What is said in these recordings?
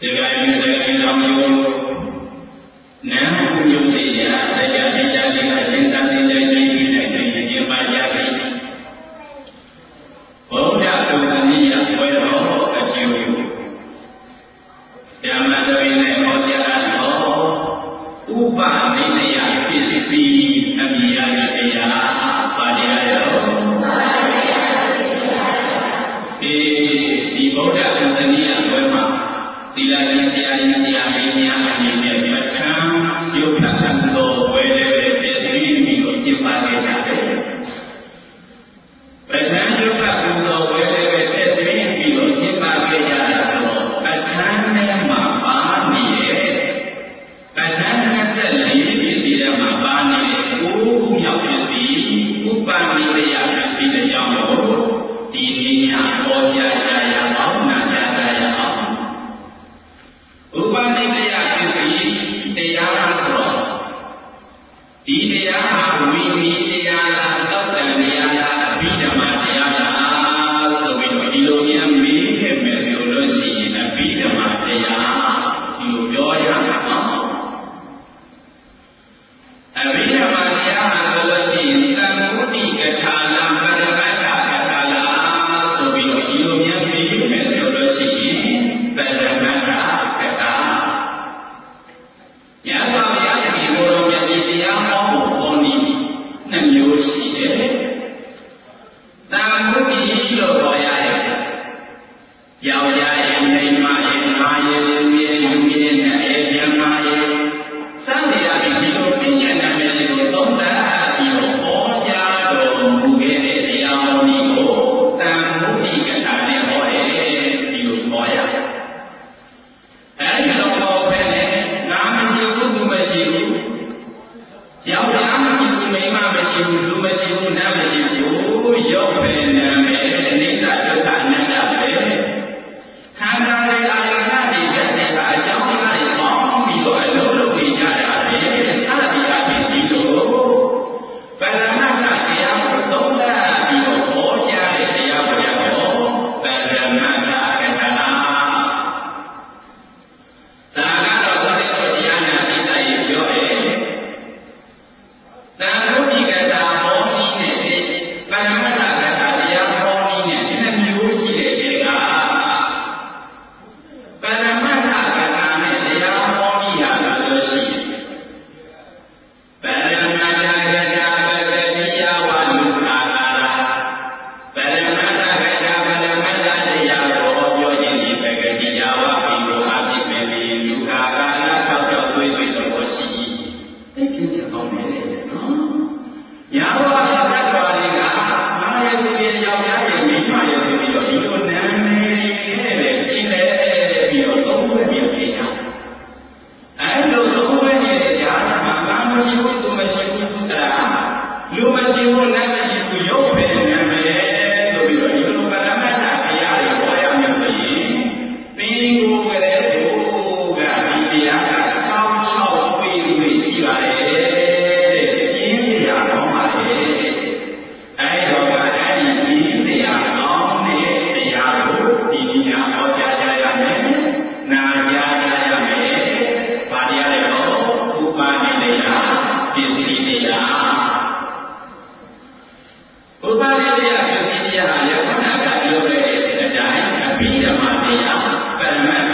Pura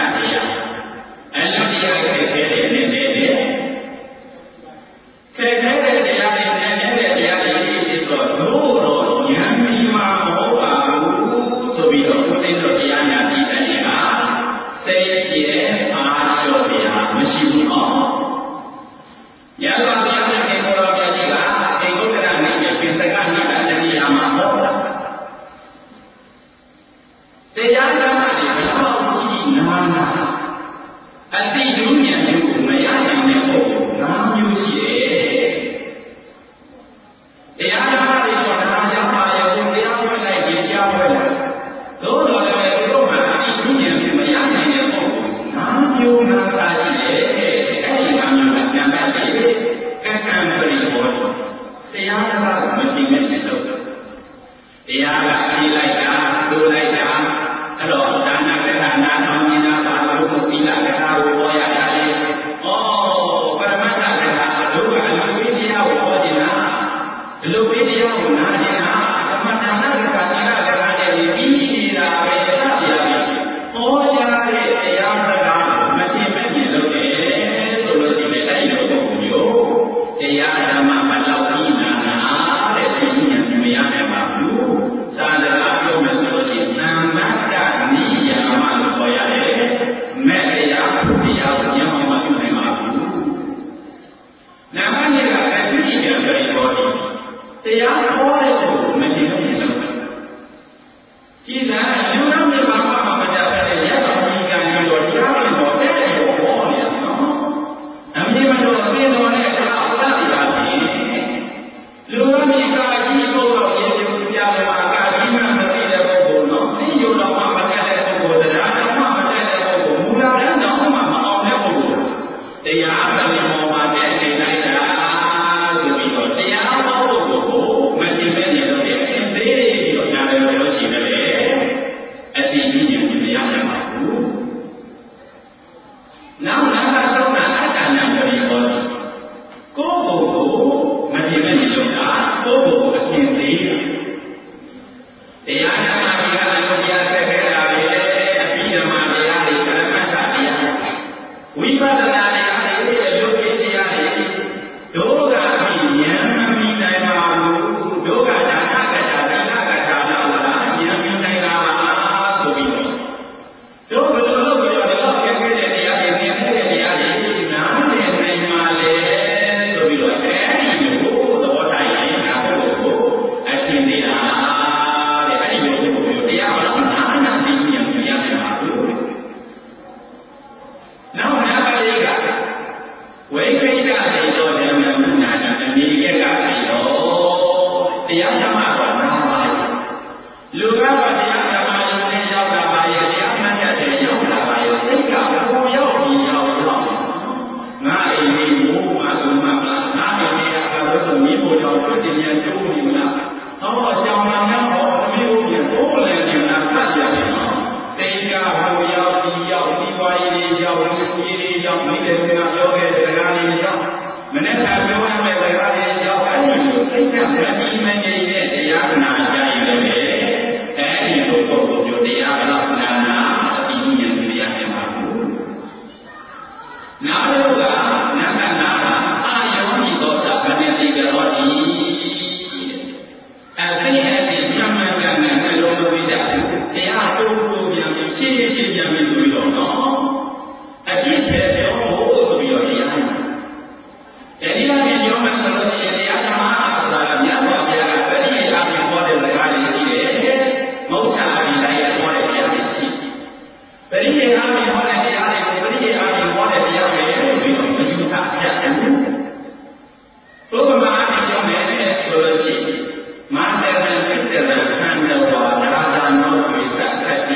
ပြန်ပြီးဆိုပြီးတော့နော်အပြည့်ပဲပြောဖို့ဆိုပြီးတော့တရားနာအဲဒီအပြင်ပြောမှဆိုလို့ရှိရင်တရားဓမ္မဆိုတာကမြတ်စွာဘုရားကပရိယေအပြင်ဟောတဲ့စကားတွေရှိတယ်မုတ်ချအပြင်တိုင်းဟောတဲ့တရားတွေရှိပရိယေအပြင်ဟောတဲ့တရားတွေကိုပရိယေအပြင်ဟောတဲ့တရားတွေလို့ပြီးတော့မယူဆပြတ်တယ်ဘုရားအပြင်ပြောမယ်ဆိုလို့ရှိရင်မာတရံပိတ္တရံခန္ဓဝါရာဇာနောဝိသခတိ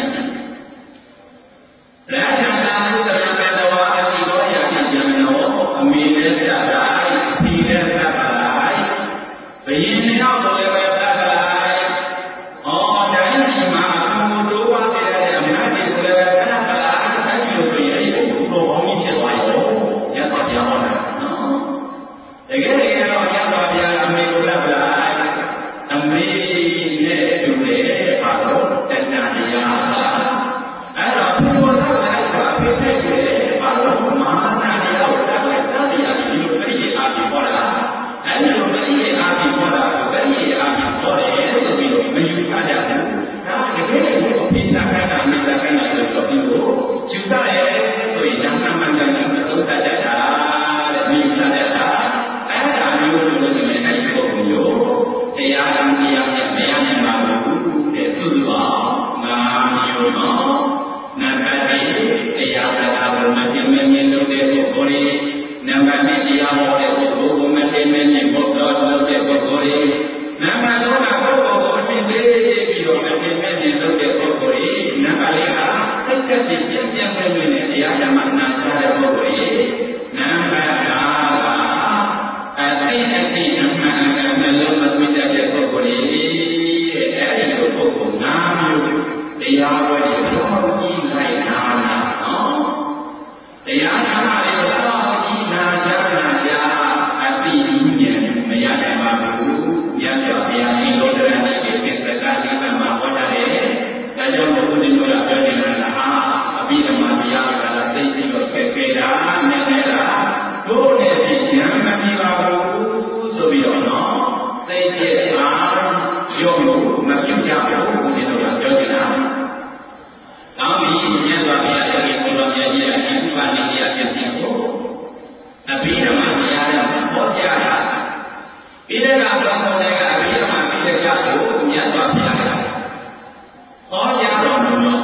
ရာဇာနာဟုတရံကတဝါအတိသောယာတိယံနောအမေနဲ့သတ်လိုက်ဒီနဲ့သတ်လိုက်ဘယင်နှစ်ယောက်ကိုလည်းပဲသတ်လိုက်ဩတိုင်းဒီမှာသူတို့ဝါခဲ့တဲ့အမြတ်တွေကိုလည်းပဲသတ်လိုက်အဲဒီလိုဆိုရင်အဲဒီဘုရားဘောင်းကြီးဖြစ်သွားရောရသော်ပြောင်းလာနော်တကယ်တော့ရသော်ဘုရားအမေကိုသတ်လိုက်အမေနဲ့တူတယ်ပါတော့တဏှာတရားအဲ့တော့ဘုရားလိုက်ပါဖြစ်တဲ့ပါတော့မဟာနာတရားကိုတတ်လိုက်တတ်တရားဒီလိုပရိယေအာပြီးဟောတာအဲ့ဒီလိုပရိယေအာပြီးဟောတာပရိယေအာပြီးဟောတယ်ဆိုပြီးတော့မယူဆကြဘူးဒါတကယ်ကိုအပိသခန္ဓာအမိသခန္ဓာလို့ပြောပြီးတော့ယူဆရဲဆိုရင်နာမမှန်တယ်သုံးတတ်တတ်တာတဲ့မယူဆတတ်တာအဲ့ဒါမျိုးဆိုလို့ရှိရင်အဲ့ဒီပုံမျိုးတရားဓမ္မတရားနဲ့မရနိုင်ပါဘူးတဲ့သုတ္တဝါငါမျိုးနော်နံပါတ်1တရားစကားကိုမသိမမြင်လို့တဲ့ပုဂ္ဂိုလ်တွေနံပါတ်2တရားဟောတဲ့ပုဂ္ဂိုလ်ကိုမသိမမြင်ဖို့တော့လုပ်တဲ့ပုဂ္ဂိုလ်တွေနံပါတ်3ကပုဂ္ဂိုလ်ကိုအရှင်းသေးပြီးတော့မသိမမြင်လုပ်တဲ့ပုဂ္ဂိုလ်တွေနံပါတ်4ကစိတ်သက်ပြည့်ပြည့်မြဲမြဲနဲ့တရားဓမ္မနာကြားတဲ့ပုဂ္ဂိုလ်တွေနံပါတ်5ကအသိအသိအမှန်အကန်နှလုံးမသွင်းတဲ့ပုဂ္ဂိုလ်တွေအဲဒီလိုပုဂ္ဂိုလ်5မျိုးတရားဝဲတွေတော့ကြီးလိုက်နာနာနော်တရားဓမ္မတွေတော့ကြီးနာကြနာကြအတိဉာဏ်မရနိုင်ပါဘူးမြတ်စွာဘုရားရှင်တော်တရားနဲ့ပြည့်စကားလေးကမှဟောတာလေဒါကြောင့်ဘုရားရှင်တို့ကပြောနေတာကအဘိဓမ္မာတရားကလည်းသိပြီးတော့ခက်ခဲတာနဲ့နေတာတို့နဲ့ဒီဉာဏ်မပြီးပါဘူးဆိုပြီးတော့နော်သိတဲ့အားရုံလို့မပြုတ်ကြဘူးဘုရားရှင်တို့ကပြောနေတာကောင်းပြီမြတ်စွာဘုရားရဲ့ဘုရားမြတ်ကြီးရဲ့ဒီဥပနိယပစ္စည်းကိုအဘိဓမ္မာတရားနဲ့ဟောကြားတာဒီကဘုရားတော်ကအဘိဓမ္မာပြည့်ကြကိုမြတ်စွာဘုရားကဟောကြားတော်မူတော့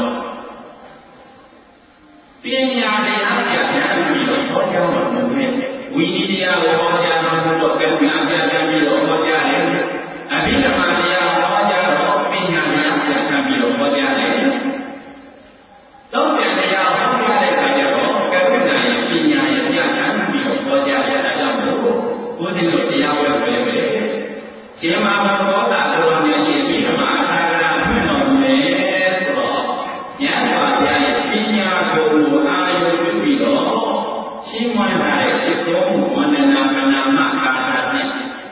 ပညာတရားပြပြပြီးတော့ဟောကြားတော်မူတဲ့ဝိနည်းတရားကိုဟောကြားတော်မူတော့ကံပြပြပြီးတော့ဟောကြားတယ်အဘိဓမ္မာတရားဟောကြားတော့ပညာတရားပြပြပြီးတော့ဟောကြားတယ်တော့ပြန်တရားဟောကြားတဲ့အခါကျတော့ကရုဏာရဲ့ပညာရဲ့ပြဋ္ဌာန်းပြီးတော့ဟောကြားရတာကြောင့်မို့ဘုရားရှင်တရားဝဲပဲရှင်မဘောဓတော်တော်များကြီးပြီးတော့အာထာဂရာဖွင့်တော်မူတယ်ဆိုတော့ဉာဏ်ပါဘုရားရဲ့ပညာကိုအာယုပြုပြီးတော့ရှင်းမွန်တာရဲ့စိတ်တော်ဝန္ဒနာကနာမကာထာနဲ့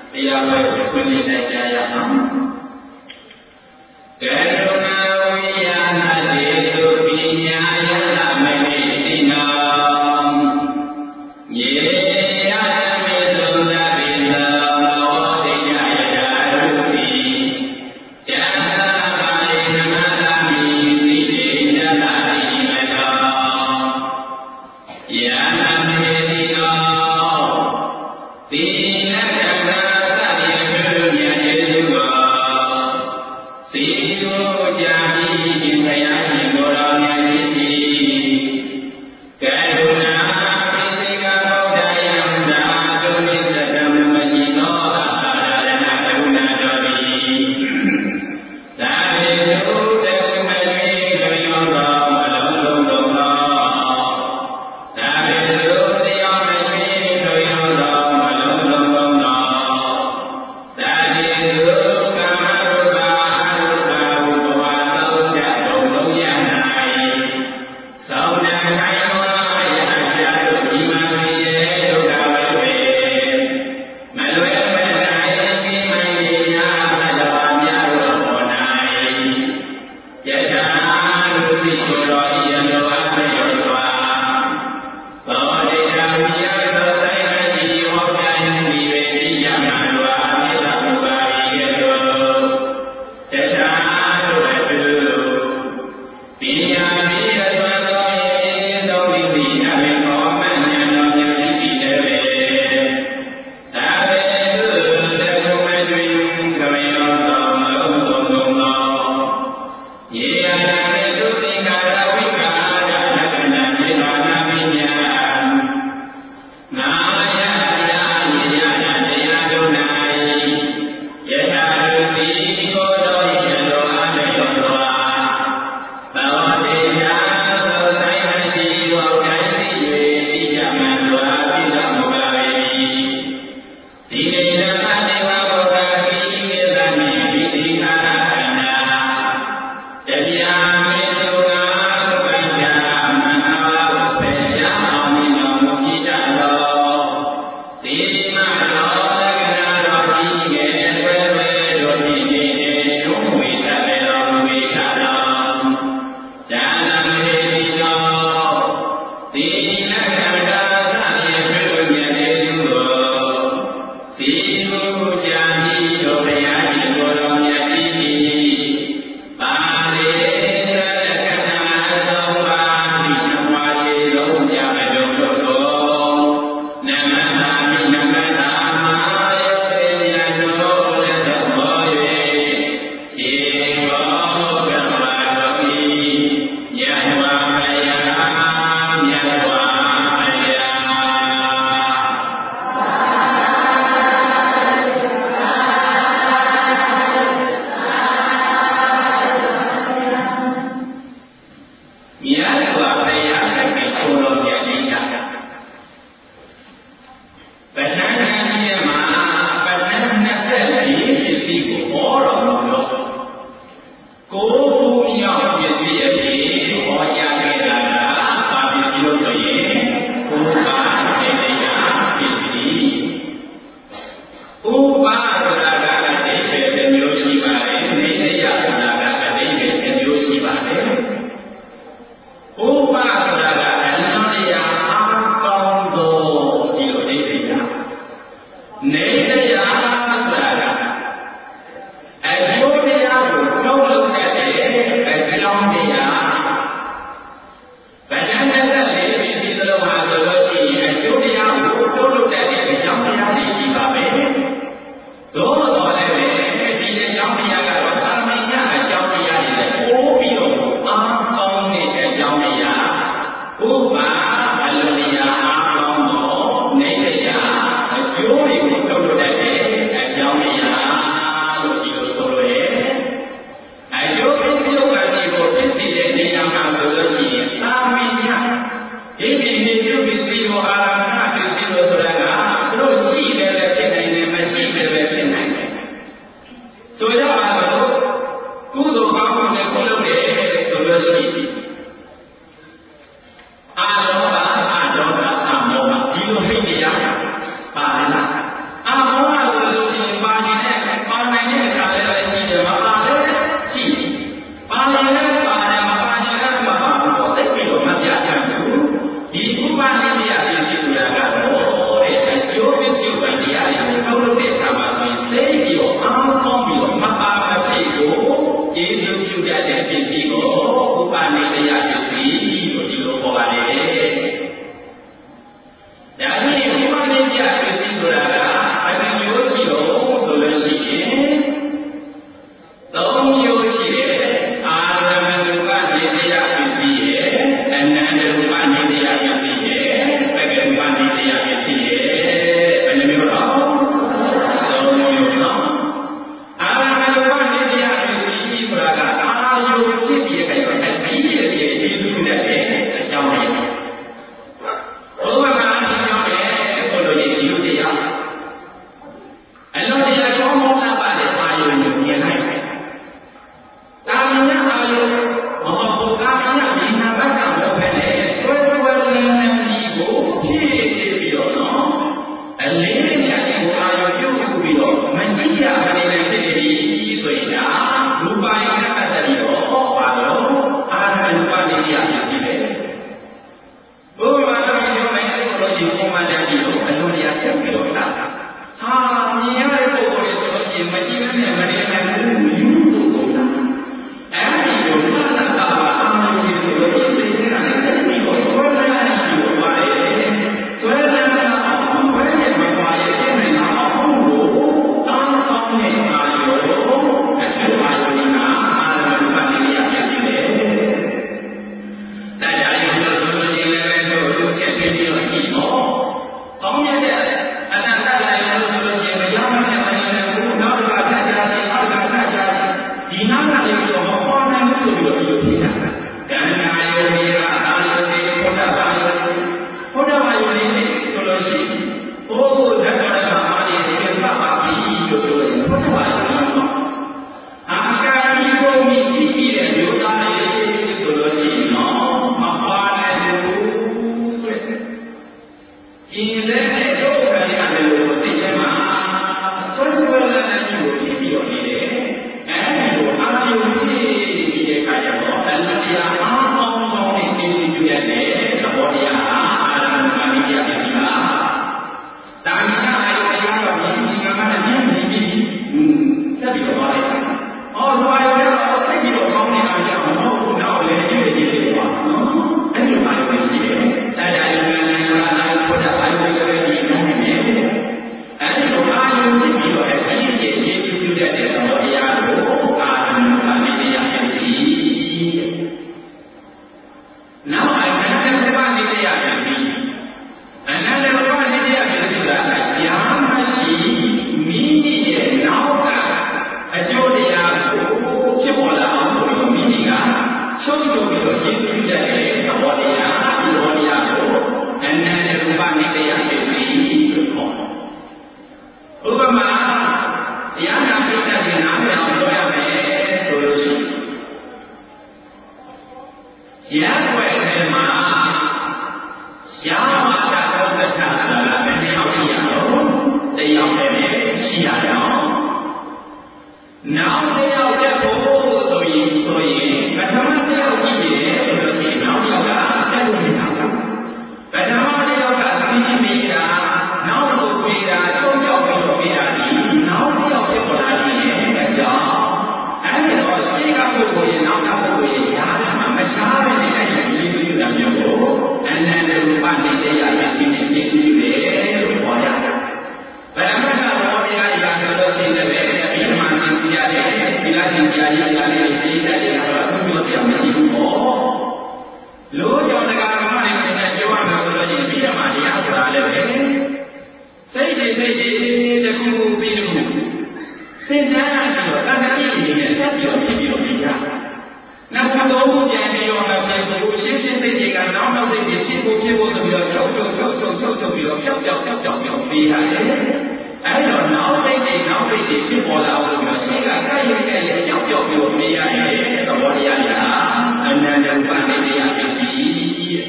ပျောက်ပေးရတယ်အဲ့တော့နောက်ပိတ်တွေဖြစ်ပေါ်လာလို့ပြီးတော့ရှင်းကကြိုက်ရတဲ့ပျောက်ပြီးပေးရတယ်သဘောတရားညာအနန္တဥပနိဒေယဖြစ်ပြီး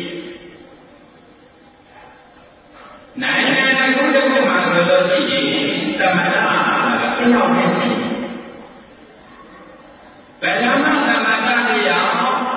နိုင်ငံတစ်ခုမှာဆိုလို့ရှိရင်သမထကပြောင်းနေတယ်ဗေဒမသမထတရား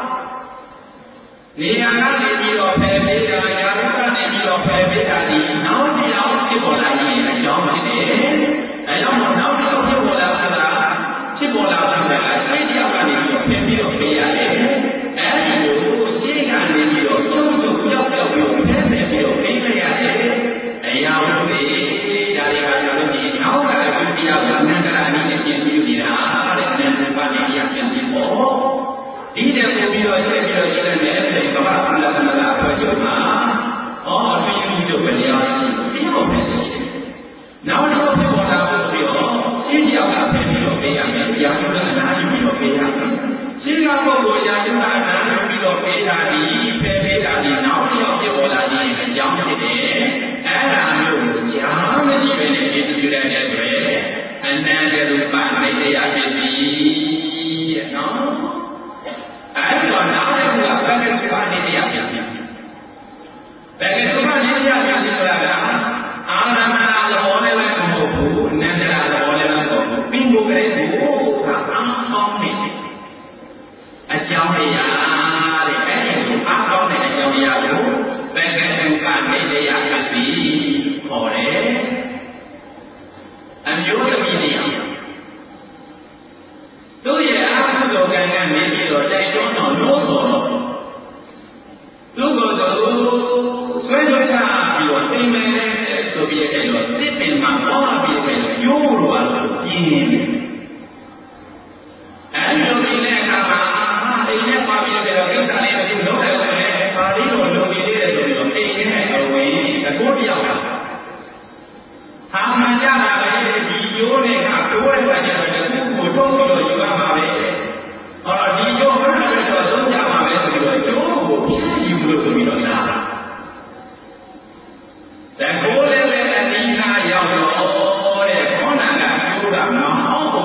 နေရာကနေပြီးတော့ဖယ်ပေးတာယာရုကနေပြီးတော့ဖယ်ပေးတာဒီနောက်တရားဖြစ်ပေါ်လာရင်အကြောင်းဖြစ်တယ်အဲကြောင့်နောက်တရားဖြစ်ပေါ်လာတာရှင်းတရားကနေပြီးတော့ဖယ်ပြီးတော့ပေးရတယ်အဲဒီလိုရှင်းကနေပြီးတော့ကျုပ်တို့ကြောက်ပြီးဖယ်ပြီးတော့ပေးလိုက်ရတယ်အရာဝတ္ထုတွေဒါတွေကဆိုလို့ရှိရင်နောက်ကလည်းတရားကိုအနန္တရာနည်းနဲ့ပြင်ပြီးနေတာတဲ့အနန္တပါဠိတရားပြင်ပြီးပေါ့ဒီတဲ့ပို့ပြီးတော့ဆက်ပြီးတော့ရှင်းတဲ့အဲ့ဒီကမ္ဘာကုလသမဂ္ဂအဖွဲ့ချုပ်မှာအတွင်းမှုတို့ပဲတရားရှိပြီးတော့ပဲရှိတယ်နောက်တော့ဖြစ်ပေါ်လာဖို့ပြီးတော့ရှင်းကြောက်ကဖယ်ပြီးတော့ပေးရမယ်တရားကိုအနားယူပြီးတော့ပေးရမယ်ရှင်းကပုဂ္ဂိုလ်ရာကျကအနားယူပြီးတော့ပေးတာဒီဖယ်ပေးတာဒီနောက်တော့ဖြစ်ပေါ်လာရင်အကြောင်းဖြစ်တယ်အဲ့ဒါမျိုးကြားမရှိဘဲနဲ့ဒီလိုတဲ့အတွက်အနန္တရူပနိဒေယဖြစ်ပြီးနော်အဲ့တော့နောက်တစ်ခုကဘဂရူပနိဒေယဖြစ်ပြီးဘဂရူပနိဒေယဖြစ်ပြီးဆိုတာကအာရမဏသဘောနဲ့လည်းမဟုတ်ဘူးအနန္တရသဘောနဲ့လည်းမဟုတ်ဘူးပြီးကိုယ်ကလေးကိုအားကောင်းနေအကြောင်းတရားတဲ့အဲ့ဒီလိုအားကောင်းတဲ့အကြောင်းတရားကိုဘဂရူပနိဒေယဖြစ်ပြီးခေါ်တယ်အမျိုးသမီးတွေသူရဲ့အာဟုသောကံကနေပြီးတော့တိုက်တွန်းတော်လို့ဆိုတော့သူ့ကိုယ်သူဆွဲလို့ချပြီးတော့သိမယ်ဆိုပြီးတဲ့တော့တစ်ပင်မှာပေါ်ပြီးတဲ့ကျိုးလိုအားလို့ပြင်းနေတယ်အဲဒီလိုပြင်းတဲ့အခါမှာအိမ်နဲ့ပါပြီးတဲ့တော့ကိစ္စလေးတွေလုံးလိုက်တယ်ပါဠိတော်လုံပြီးတဲ့ဆိုပြီးတော့အိမ်နဲ့အဝင်တကိုးပြောက်တာဟာမှန်ကြတာပဲဒီကျိုးတွေကတိုးတဲ့အခါကျတော့တစ်ခုကိုထုံးပြီးတော့ယူရမှာပဲဒီကျိုးမှန်တယ်တော့သုံးကြမှာပဲဆိုပြီးတော့ကျိုးကိုဖြည့်ယူလို့ဆိုပြီးတော့လာတာတကိုးလည်းပဲအနိနာရောက်တော့တဲ့ခေါဏကကျိုးကမဟော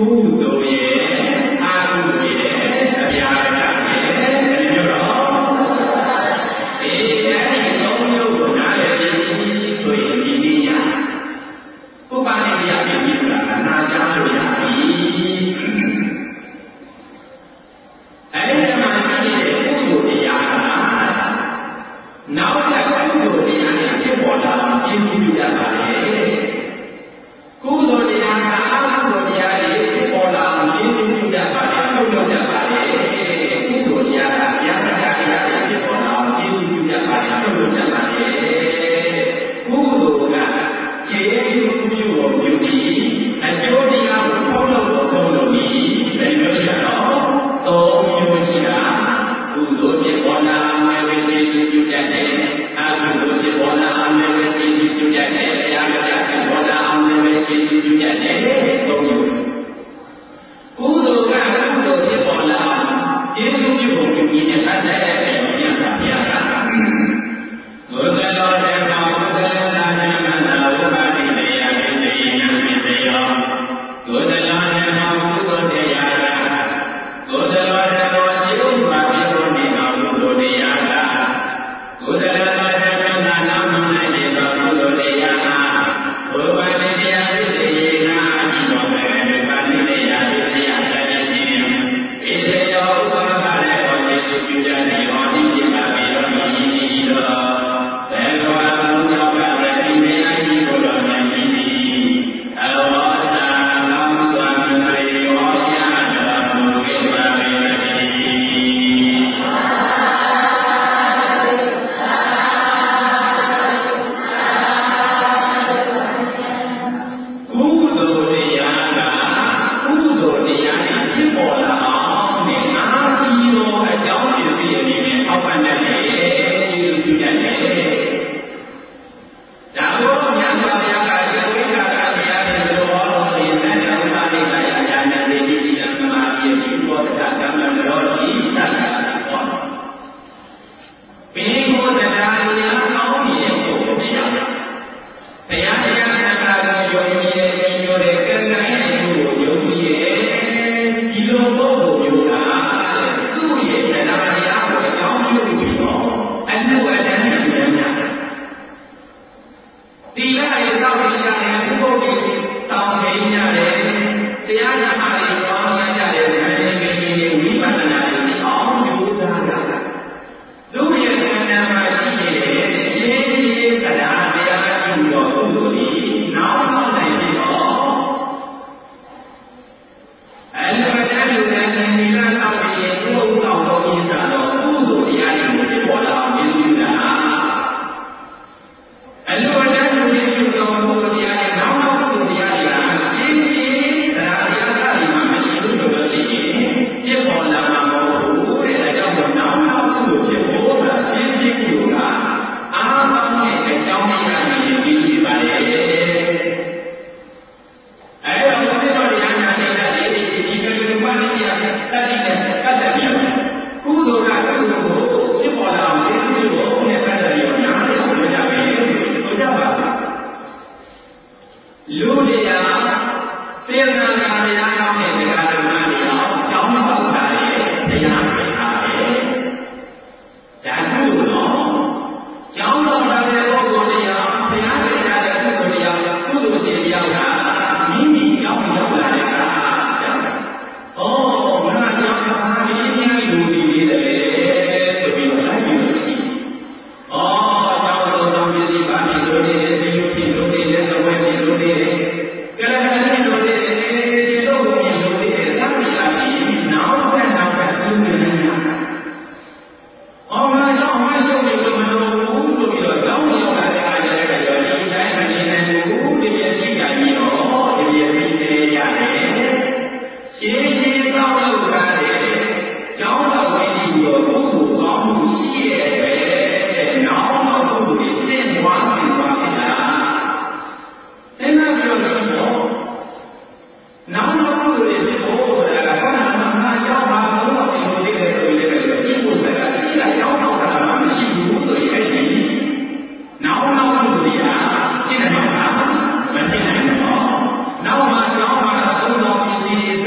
တ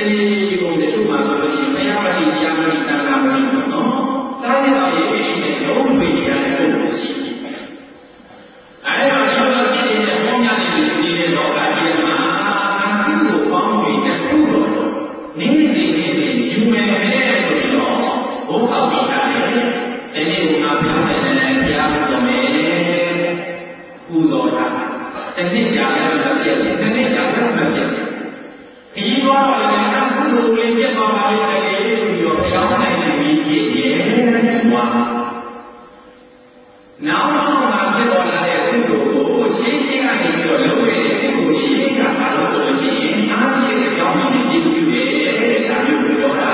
ကိုတချို့မှာဆိုလို့ရှိရင်မရမတိတရားမတိတန်ခါမတိပေါ့နော်စားရတော့ရေးပြီးနေလုံးဝနေရတဲ့ပုံစံရှိတယ်အဲ့ဒါဒီလိုဖြစ်နေတဲ့ပုံများနေတဲ့တော့ကဒီမှာအခုလိုပေါင်းနေတဲ့ခုတော့နင်းနေယူမယ်နဲ့ဆိုပြီးတော့ဘုရားပြတာလေဒီနေ့ကပြောနေတယ်ဘုရားတော်မယ်ကုသိုလ်တာတစ်နှစ်ကြာလည်းမပြည့်ဘူးတစ်နှစ်ကြာလည်းမပြည့်ဘူးဒီဘောတော့လည်းကုသိုလ်လေးပြတ်သွားပါလိမ့်မယ်ဆိုပြီးတော့ဘုရားနိုင်နေပြီးကြည့်ရဲ့ဘုရားနောက်မှဖြစ်ပေါ်လာတဲ့ကုသိုလ်ကိုချင်းချင်းကနေပြီးတော့လုပ်ရတဲ့ကုသိုလ်ကြီးကဘာလို့ဆိုလို့ရှိရင်အားရှိတဲ့အကြောင်းရင်းတွေပြုတယ်ဒါမျိုးပြောတာ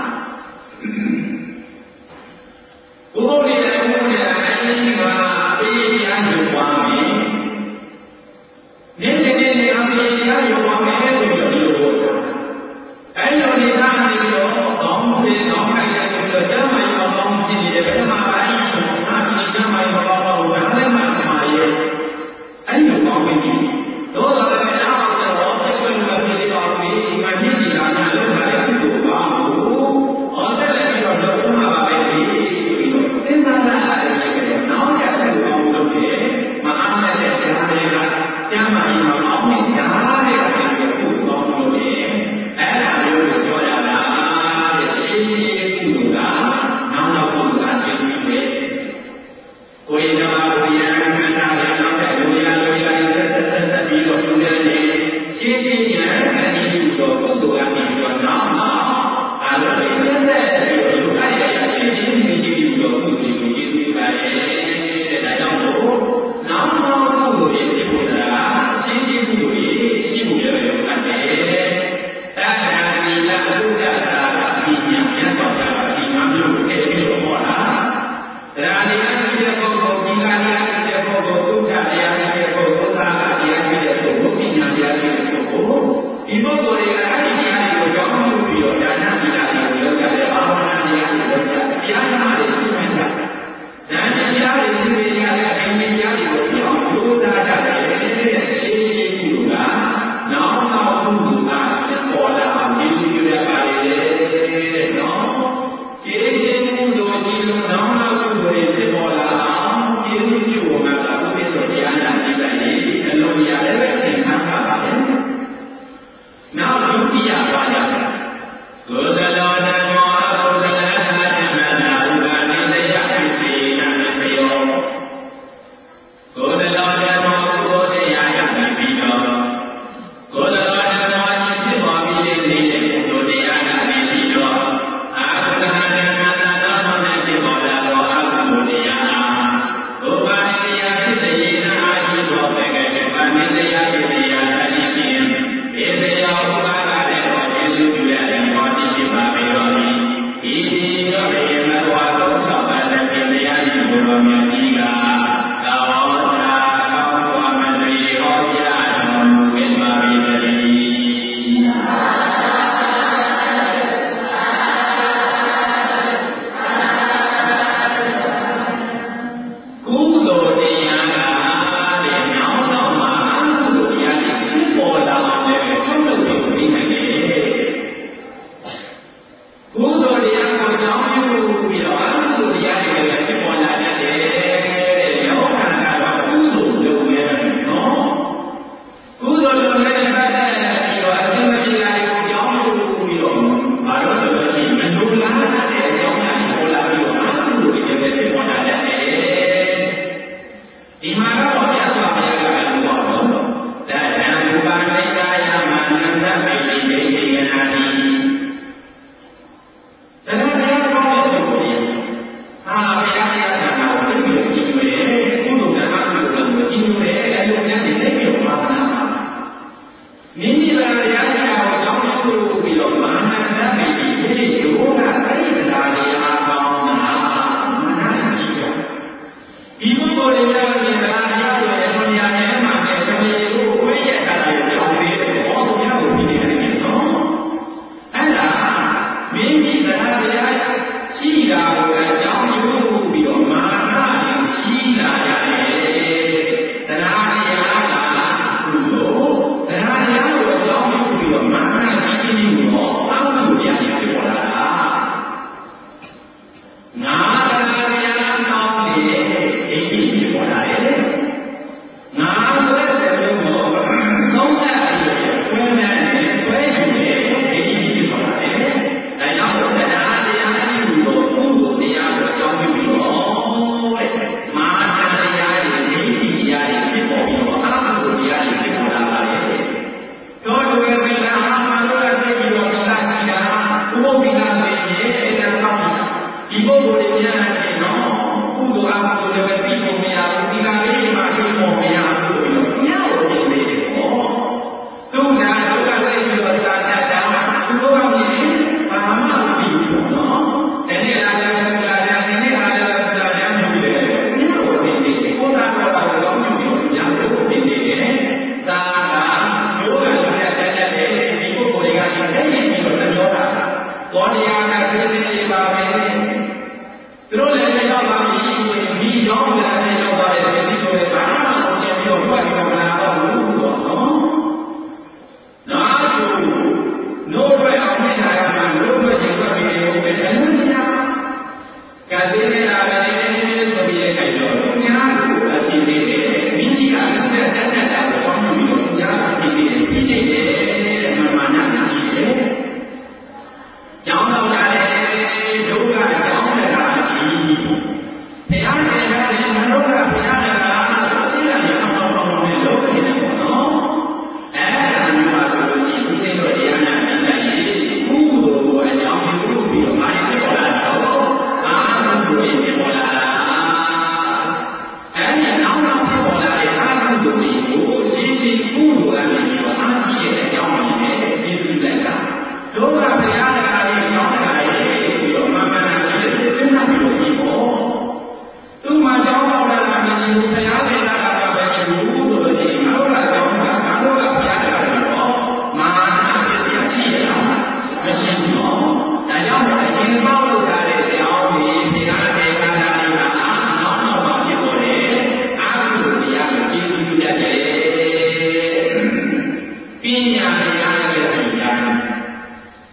ဘုရားရဲ့ဘုရားရဲ့အရင်ကအေးတရားယူပါမယ်နေ့နေ့နေ့အမေတရားယူပါမယ်ဆိုပြီးတော့ပြောတာအဲ့လိုနေသားနေပြီးတော့ကောင်းတယ်ကောင်းခိုက်တယ်ဆိုပြီးတော့ကျမ်းမာရေးကောင်းဖြစ်နေတယ်ပထမပိုင်းအားဖြင့်ကျမ်းမာရေးကောင်းတော့ဒါလည်းမှမှာရဲ့အဲ့လိုကောင်းပြီတော့လည်းအားအောင်တော့ဖြစ်ခွင့်မဖြစ်တော့ဘူးဒီမှာမြင့်နေတာကလုံးလာတဲ့ကုသိုလ်ပါဘူးဟောတက်လည်းပြီးတော့လုံးမှာပါပဲဒီဆိုပြီးတော့စဉ်းစားလာတယ်ဖြစ်ကြတော့နောက်ကျတဲ့ကောင်းလို့တယ်မအားနဲ့တဲ့ဓာတ်တွေကကျမ်းမာရေးကောင်းတဲ့ဓာတ်တွေကကုသိုလ်ကောင်းလို့တယ်အဲ့ဒါမျိုးကိုပြောရတာတဲ့ရှင်းရှင်းကုသိုလ်ကနောက်ကုသိုလ်ကရှင်းပြီးပဲကိုယ်တော်ဘုရားခန္ဓာရနောက်တဲ့လူရလူရဆက်ပြီးတော့ပြုနေတယ်ရှင်းရှင်းဉာဏ်နဲ့ဒီလိုကုသိုလ်ကနေပြီးတော့နောက်အားလုံးနဲ့ဆက်ပြီးတော့လူတိုင်းရဲ့ရှင်းရှင်းနေပြီးတော့ကုသိုလ်ကိုကျေးဇူးပါတယ်တဲ့ဒါကြောင့်မို့နောက်ကုသိုလ်ရဲ့ဖြစ်ပေါ်တာရှင်းရှင်းကုသိုလ်ရဲ့ရှိမှုလည်းလုပ်ရတယ်တာဏာတိလသုဒ္ဓတာဒီညာမြတ်စွာဘုရားဒီမှာမျိုးကိုထည့်ပြီးတော့ဟောတာဒါလေးအဖြစ်တဲ့ပုဂ္ဂိုလ်ဒီလာရတဲ့ပုဂ္ဂိုလ်ဒုက္ခတရားတဲ့ပုဂ္ဂိုလ်သာကတရားတဲ့ပုဂ္ဂိုလ်ပညာတရားတဲ့ပုဂ္ဂိုလ်ဒီပုဂ္ဂိုလ်တွေကအဲ့ဒီတရားတွေကိုကြောင်းပြုပြီးတော့ဒါနသီလတွေကိုလုပ်ကြတယ်ဘာဝနာတရားတွေလုပ်ကြတယ်တရားဓမ္မတွေသိမှတ်ကြတယ်ဒါနတရားတွေသိနေရတဲ့အရင်တရားတွေကိုပြောင်းလို့သားကြတယ်တဲ့ရှင်းရှင်းမှုကနောက်နောက်မှုကဖြစ်ပေါ်လာအောင်ဒီလိုပြရပါလေတဲ့နော်ကျေးဇူးမှုတို့ဒီလိုနောက်နောက်မှုတွေဖြစ်ပေါ်လာအောင်ကျေးဇူးပြုဖို့ကဘုရားဆိုတရားနာကြည့်လိုက်ရင်အလုံးရလည်းပဲသင်္ခါရပါပဲနောက်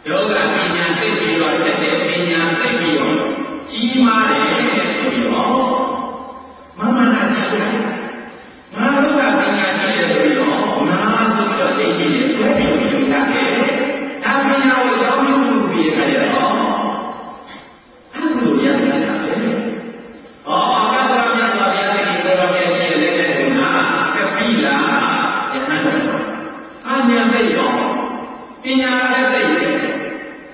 ယောဂပညာသိပြီးတော့တက်တဲ့ပညာသိပြီးတော့ကြီးမားတယ်ဆိုပြီးတော့မမနာကြည့်တယ်ငါတို့ကပညာရှိတယ်ဆိုပြီးတော့ငါဆိုပြီးတော့သိပြီးတယ်ဆွဲပြီးတော့ယူထားတယ်ဒါပညာကိုကြောင်းပြုလို့ပြီးရတဲ့တော့အဲ့လိုရနေတာပဲဟောကသရမြတ်စွာဘုရားရဲ့ကိုယ်တော်ရဲ့ရှိတဲ့လက်နဲ့ကကပိလာယဟန်တော်အညာသိတော့ပညာလည်းသိတယ်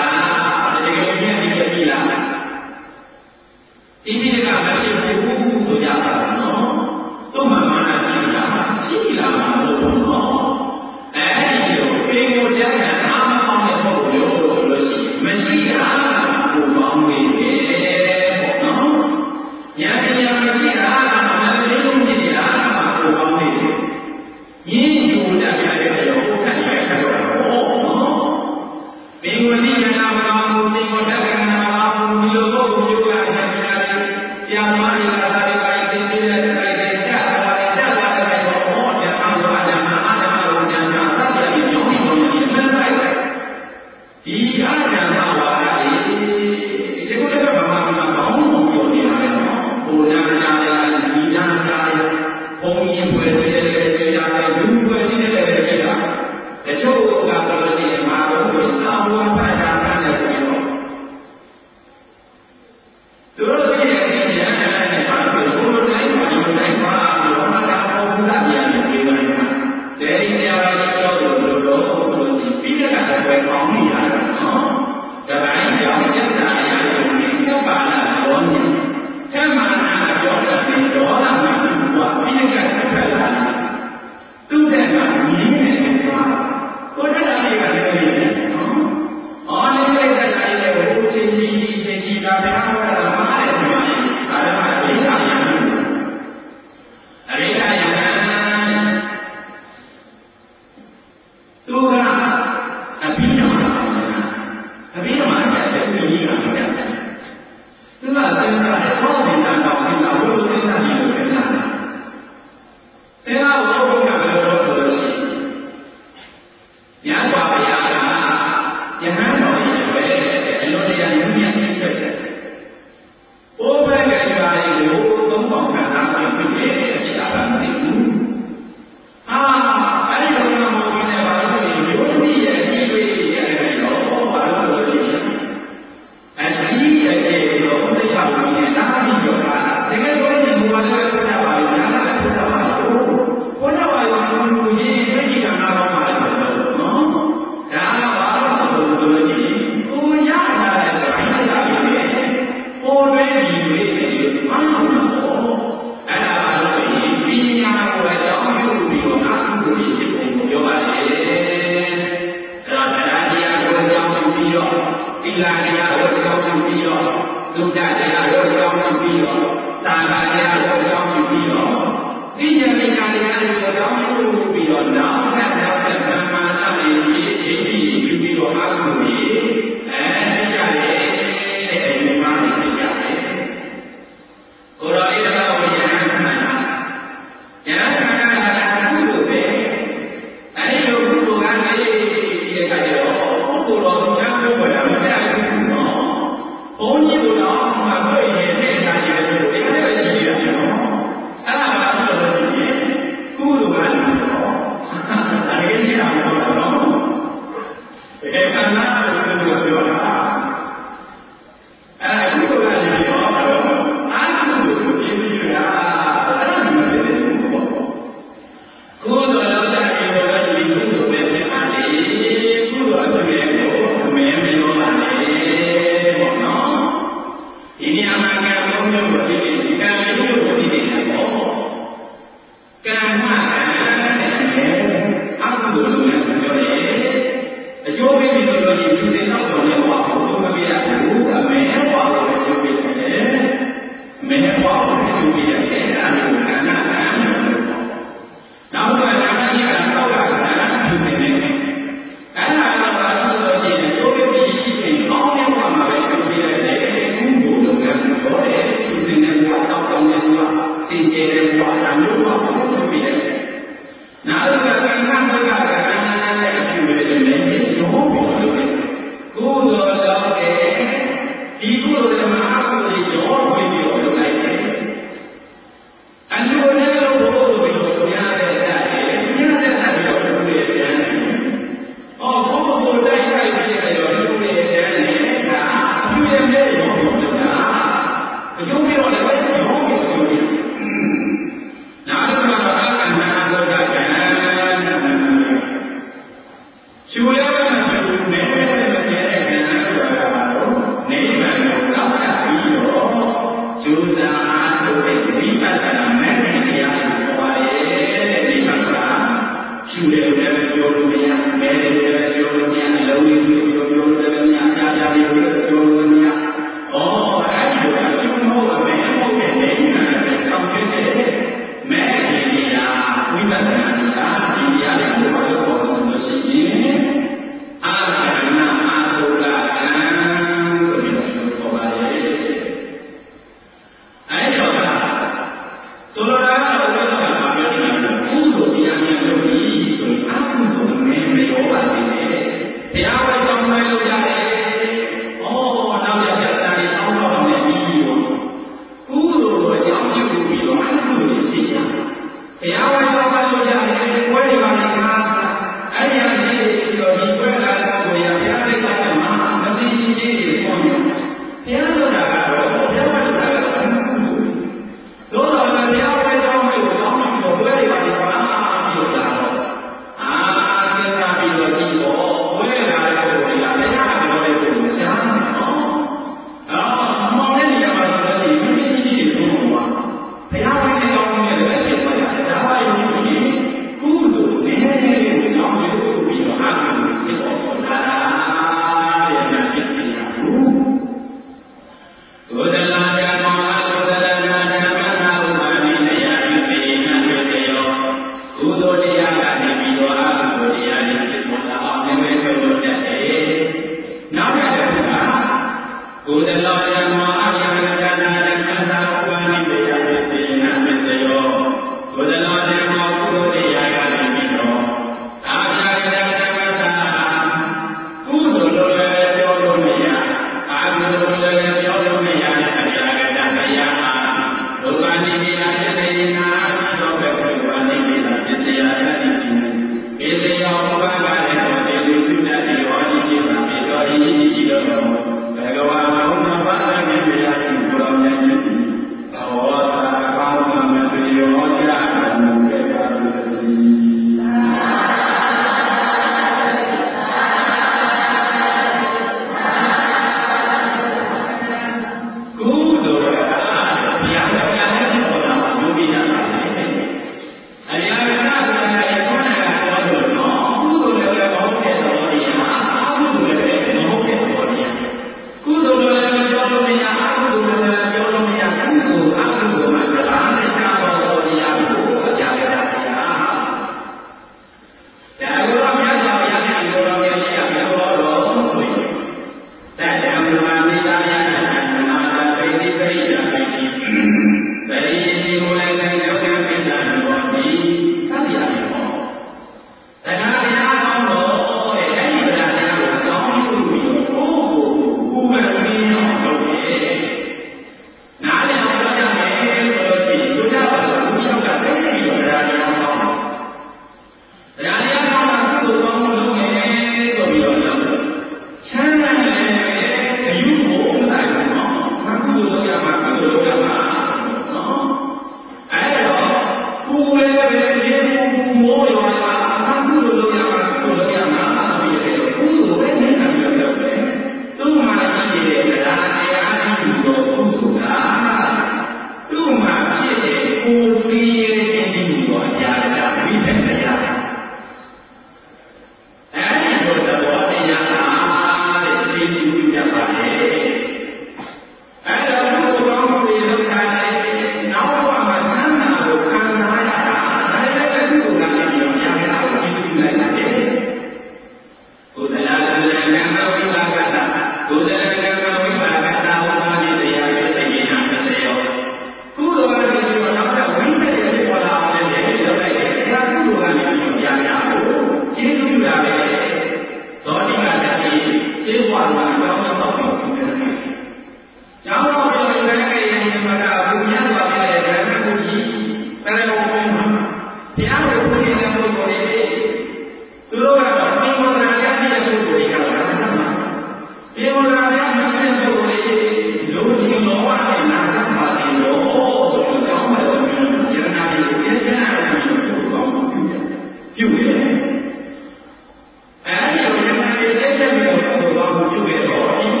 ပြုခဲ့တော့ဒီ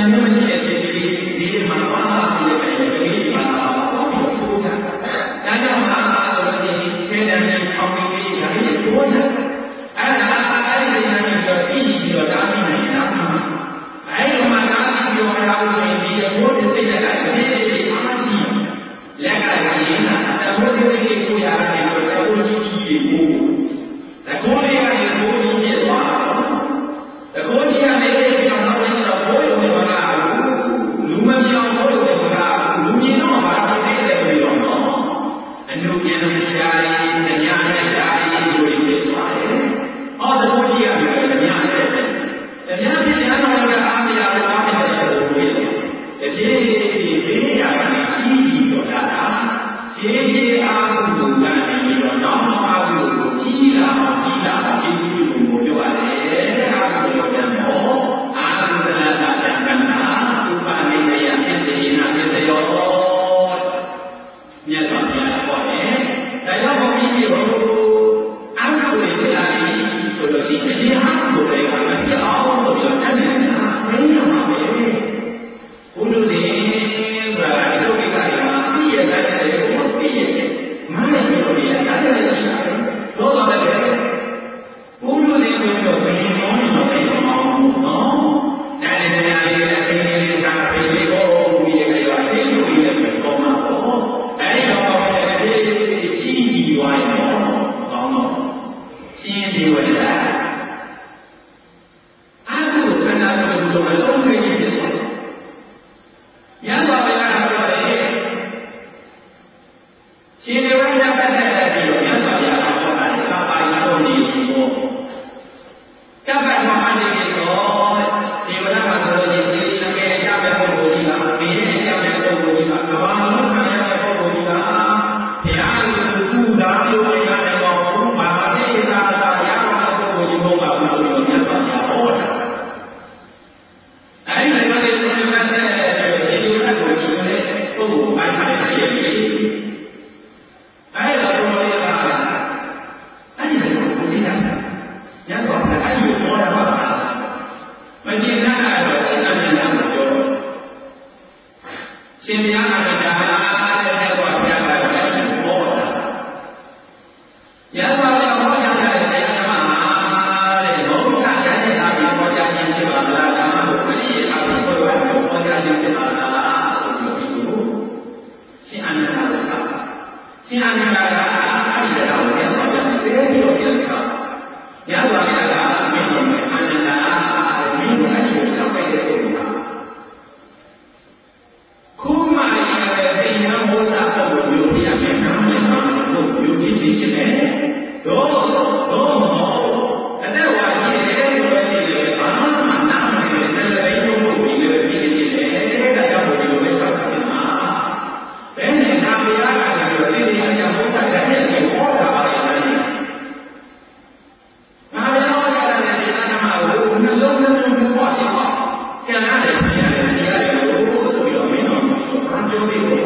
မျိုးရှိတဲ့ဒီမှာဘာသာဖြစ်တဲ့ဒီမှာတော့ပြီးတော့ဒါကြောင့်မှာဆိုလို့ဒီခဲတဲ့အောင်ပြီးဒါလေးကိုပြောတာအဲ့ဒီနေရာမှာပြီးတော့ဒါပြီးနေတာအဲ့ဒီမှာဒါပြီးတော့မရဘူးဒီဘုရားသိတဲ့ကဒီအားကြီးလက်ကကြီးနေတာဘုရားသိတဲ့ကိုရတယ်တော့ဘုရားကြီးကြီးကိုတကောလေးကဘုရားကြီးပြသွားတကောကြီးကလည်းကျွန်တော်တို့တော့ဘုရားဝင်လာလူမမြောင်ဘုရားဝင်လာလူမြင်တော့ဘာဖြစ်နေလဲပြီးတော့အနုဉာဏ်တရားရေးတရားနဲ့ဓာတ်ရေးတွေဖြစ်သွားတယ်။အော်တကောကြီးကလည်းတရားနဲ့တရားဖြစ်တဲ့အားလုံးကအားမရဘူးအားမရဘူးလို့ပြောတယ်။ဒီရာကနေကြီးပြီးတော့လာတာခြေခြေအားကိုကနေပြီးတော့နောက်အားကိုကြီးလာကြီးပြီးကိုပြောရတယ်။အားကိုပြောတယ်မို့အာရုံတနာတာကံနာဥပါနေရဖြစ်စေနာဖြစ်စေရောမြတ်စွာဘုရားဟောတယ်။ဒါကြောင့်ဘုရားကြီးကိုအာရုံတွေတရားကြီးဆိုလို့ရှိရင်ဒီအားကိုလည်းမပြောင်းလို့ပြောတယ်နေတာမင်းရမှာပဲ။ဘုလိုနေဆိုတာဒီလိုကိစ္စကပြည့်ရဲ့တဲ့ကိုပြည့်ရဲ့မနဲ့ပြောရတာလည်းရှိတာပဲ။တော့လည်းဘုလိုနေပြောတော့ဘယ်လိုမှမဖြစ်အောင်နော်။ဒါနဲ့တရားလေးနဲ့အင်းလေးကပြေးကိုပြီးရကြတယ်လို့ရတဲ့ပုံမှာပေါ့။အဲဒီတော့ဒီကြီးပြီးသွားရင်တော့ကောင်းတော့ရှင်းပြီးဝင်လာအားကိုခန္ဓာကိုယ်ကိုအလုံးကြီးဖြစ်သွားတယ်။ရသော်လည်းပြောတယ်ရှင်တွေဝိညာဉ်ပတ်သက်တဲ့ပြီးတော့ရသော်လည်းဟောတာကပါဠိတော်ကြီးကိုကပ္ပမဟာနေကိုဒီဝရမှာဆိုရင်ဒီနမေအကြတဲ့ပုဂ္ဂိုလ်ကြီးကမင်းရဲ့အကြတဲ့ပုဂ္ဂိုလ်ကြီးကကဘာလုံးခံရတဲ့ပုဂ္ဂိုလ်ကြီးကဘုရားကိုကူတာလို့ပြောရတယ်တော့ဘုမာတိသာသာရတဲ့ပုဂ္ဂိုလ်ကြီးဘုရားကိုလို့ရသော်လည်းဟောတာအဲဒီမှာလည်းဒီမှာလည်းရှင်တွေကတော့ဒီလိုပုဂ္ဂိုလ်အားထားတဲ့ရှိတယ်အဲ့ဒါတော့လည်းအဲ့ဒီလိုကိုသိတာညတော့အဲ့ဒီကိုပြောရပါမကျင်နာတော့ရှင်းတယ်လားပြောတော့ရှင်တရားအတားတဲ့တော့ဘုရားကလည်းဟောတာညတော့လည်းဟောကြတဲ့တရားမှာတဲ့ဘုရားကျမ်းစာပြီးဟောကြခြင်းဖြစ်ပါလားဒါမှမဟုတ်ဘယ်လိုအဖြစ်ပေါ်လာဟောကြခြင်းဖြစ်ပါလားဆိုပြီးတော့ရှင်အနန္ဒာကရှင်အနန္ဒာကအဲ့ဒီတော့မြတ်စွာဘုရားပြေပြီးတော့ပြန်စားညစွာဘုရားကမင်းတို့အနန္ဒာမင်းတို့အဲ့ဒီကိုဆောက်တဲ့ပုဂ္ဂိုလ်ကခုမှလည်းဒီနမောသာပုဂ္ဂိုလ်မျိုးပြရမယ်နာမည်မှာလို့မျိုးဖြစ်ဖြစ်နေတော့အဲ့ဒါဝါကြီးတဲ့ဘုရားရှိတယ်ဘာမှနားမလည်တဲ့လည်းဘုရားကိုလည်းဖြစ်ဖြစ်နေဒါကြောင့်ဘုရားကိုလည်းဆောက်တယ်မှာဘယ်နဲ့နာမည်ရတာလဲဒီနေရာမှာဘုရားတဲ့ကိုဟောတာပါလေ။ငါလည်းဟောတာလည်းဒီနာမှာကိုနှလုံးသွင်းဖို့ရှိပါကျန်တဲ့နေရာတွေလို့ဆိုပြီးတော့မင်းတို့ဘာပြောပြီးတော့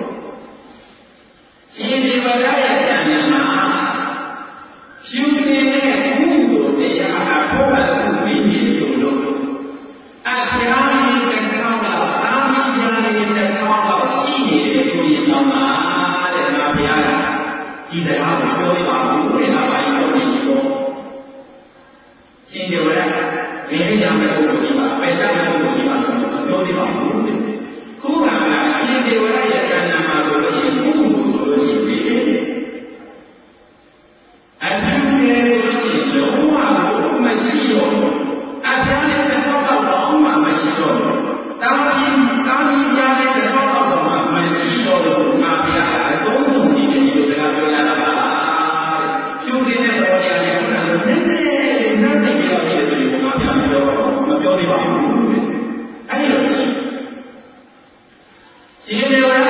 ရှင်ဒီဝရရဲ့ဉာဏ်မှာရှုနေတဲ့ကုသိုလ်တရားအဖို့ကသူပြီးပြီလို့အတရားကြီးတစ်ခေါက်တော့အာမိညာလေးတစ်ခေါက်တော့ရှိနေတယ်ဆိုရင်တော့မှာတဲ့ငါဘုရားဒီတရားကိုပြောပါဘူးတဲ့ငါဘာလို့ပြောနေလို့ရှင်ဒီဝရမင်းရမယ်ဘုရားကြီးပါပဲကြမယ်ဘုရားကြီးပါဆိုတော့ပြောနေပါဘူးခုကရှင်ဒီဝရရဲ့ဉာဏ်မှာလို့ရှိရင်ကုသိုလ်ဆိုလို့ရှိရင်အထူးရဲ့လို့ရှိရင်လုံးဝကိုမရှိတော့အပြားနဲ့တစ်ခေါက်တော့မှမရှိတော့တာမန်ကာမီကြားတဲ့တစ်ခေါက်တော့မှမရှိတော့ငါဘုရားအသုံးဆုံးနေတယ်လို့ပြောရတာပါကျူနေတဲ့တော်ရရဲ့ခုနကနည်းနည်းပြောရတဲ့ဒီမှာပြန်ပြောမပြောသေးပါဘူးအဲ့ဒီလိုရှင်ဒေဝရ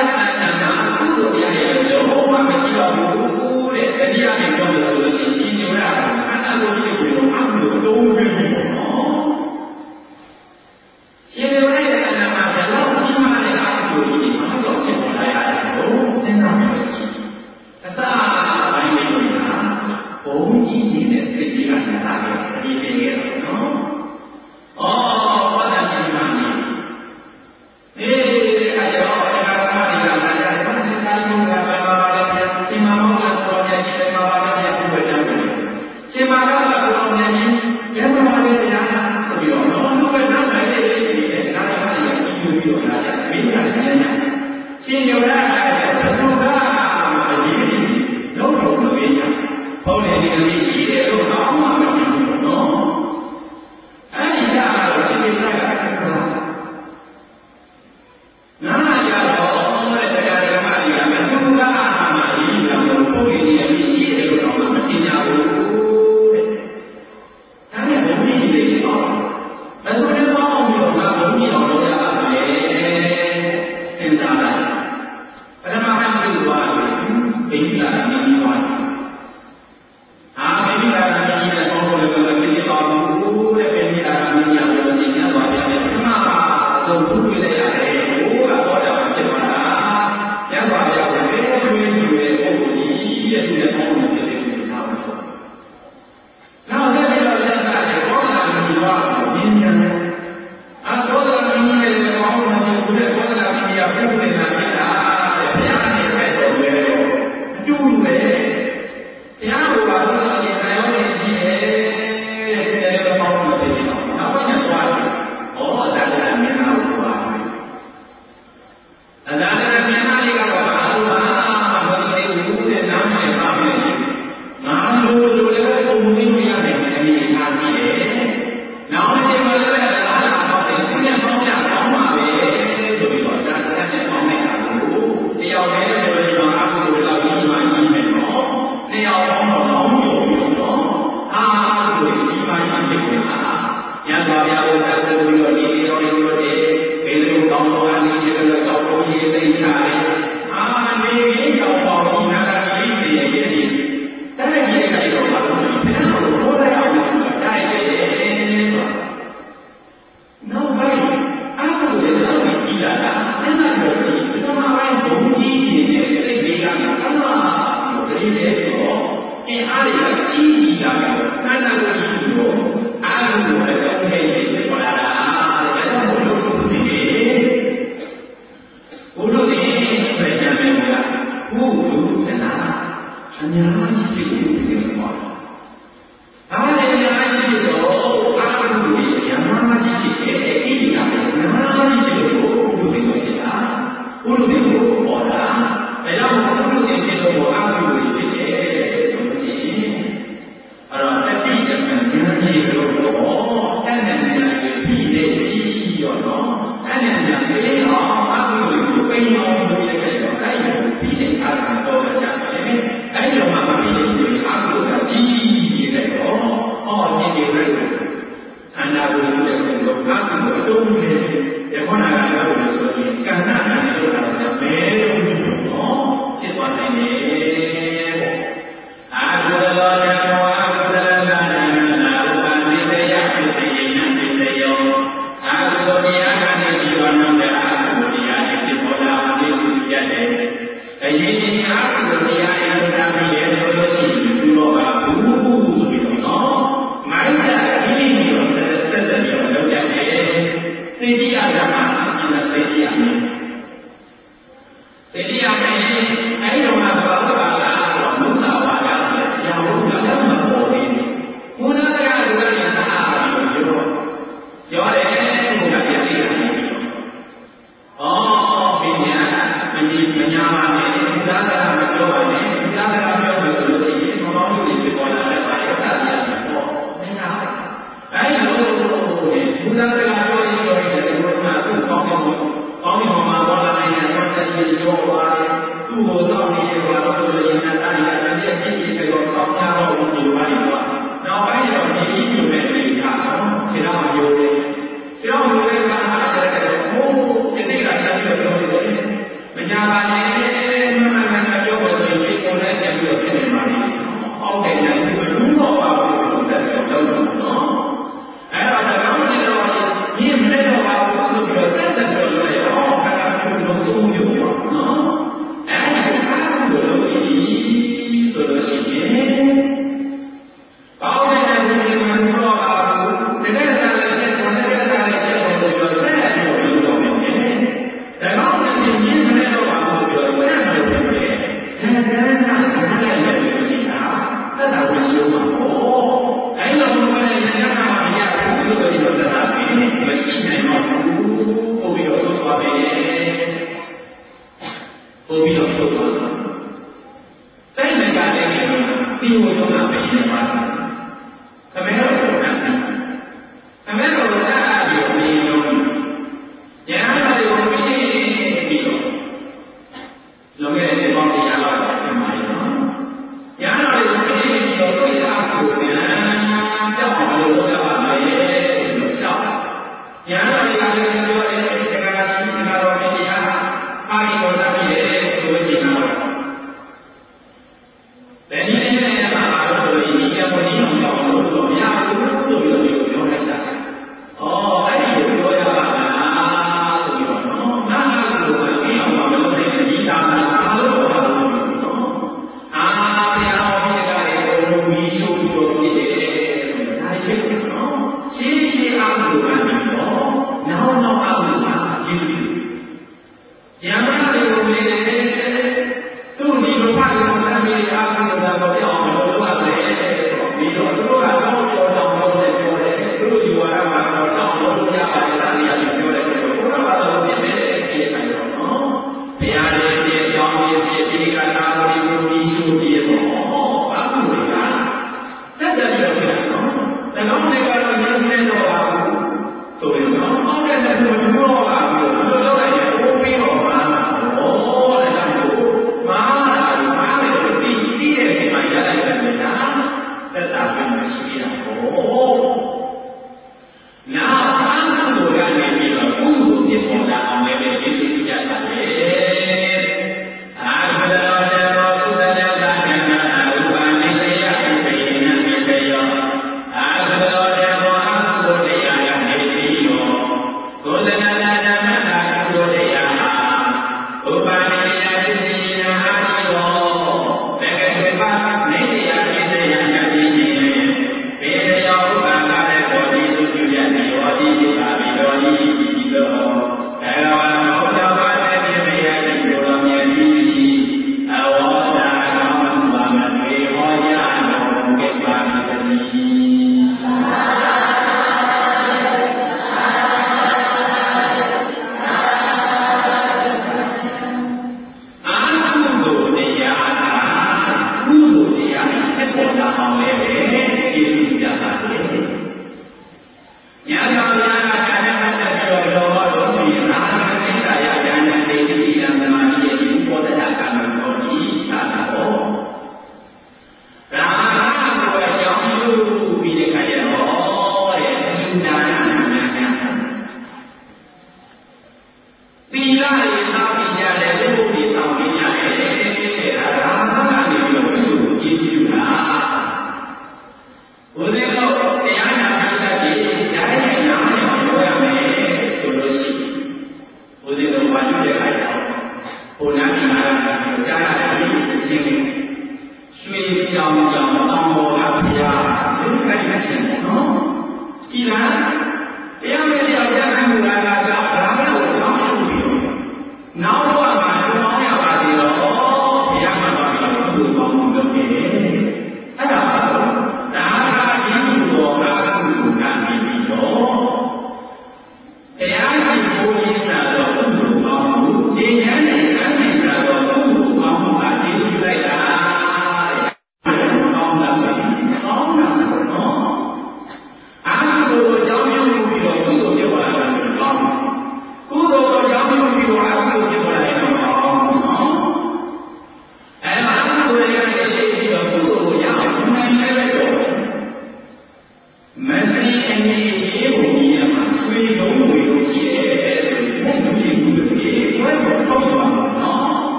ဟ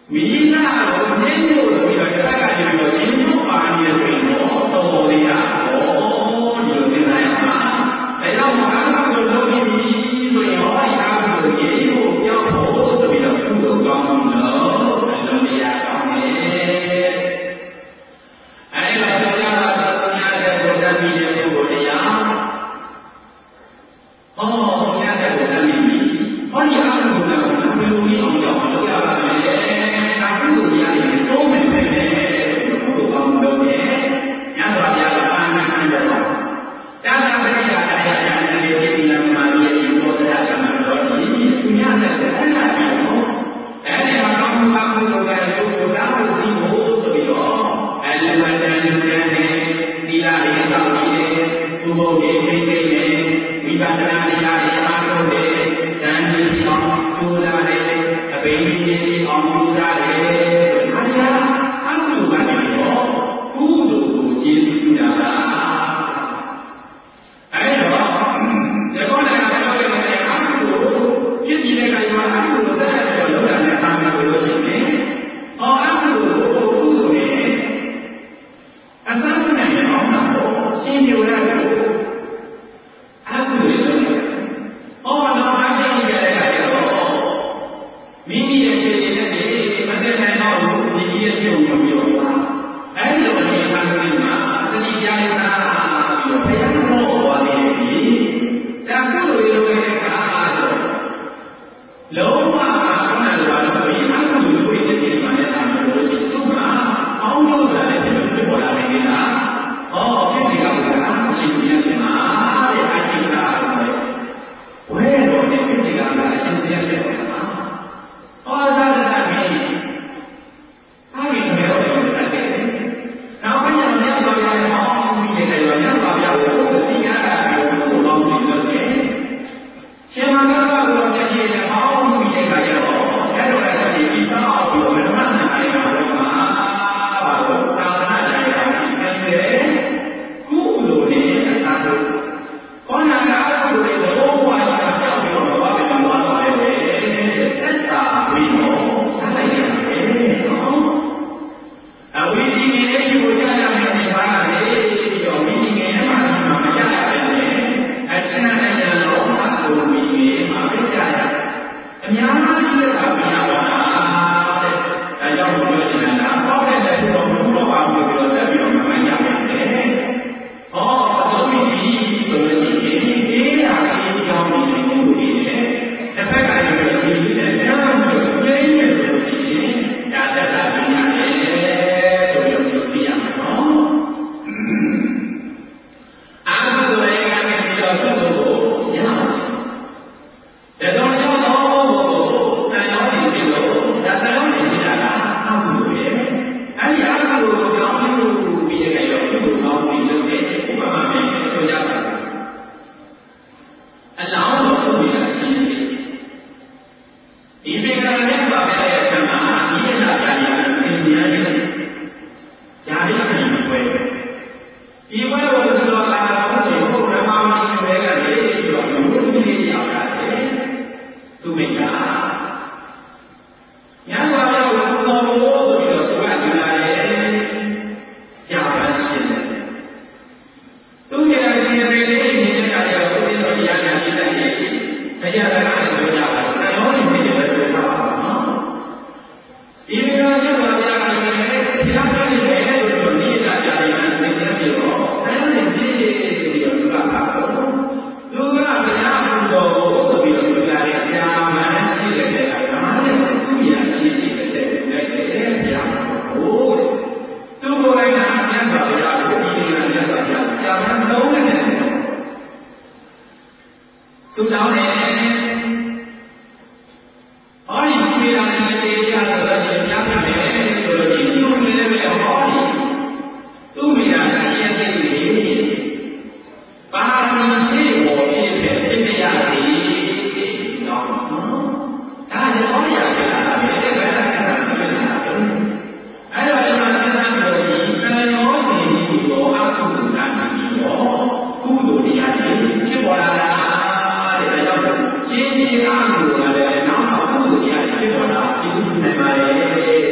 Thank you.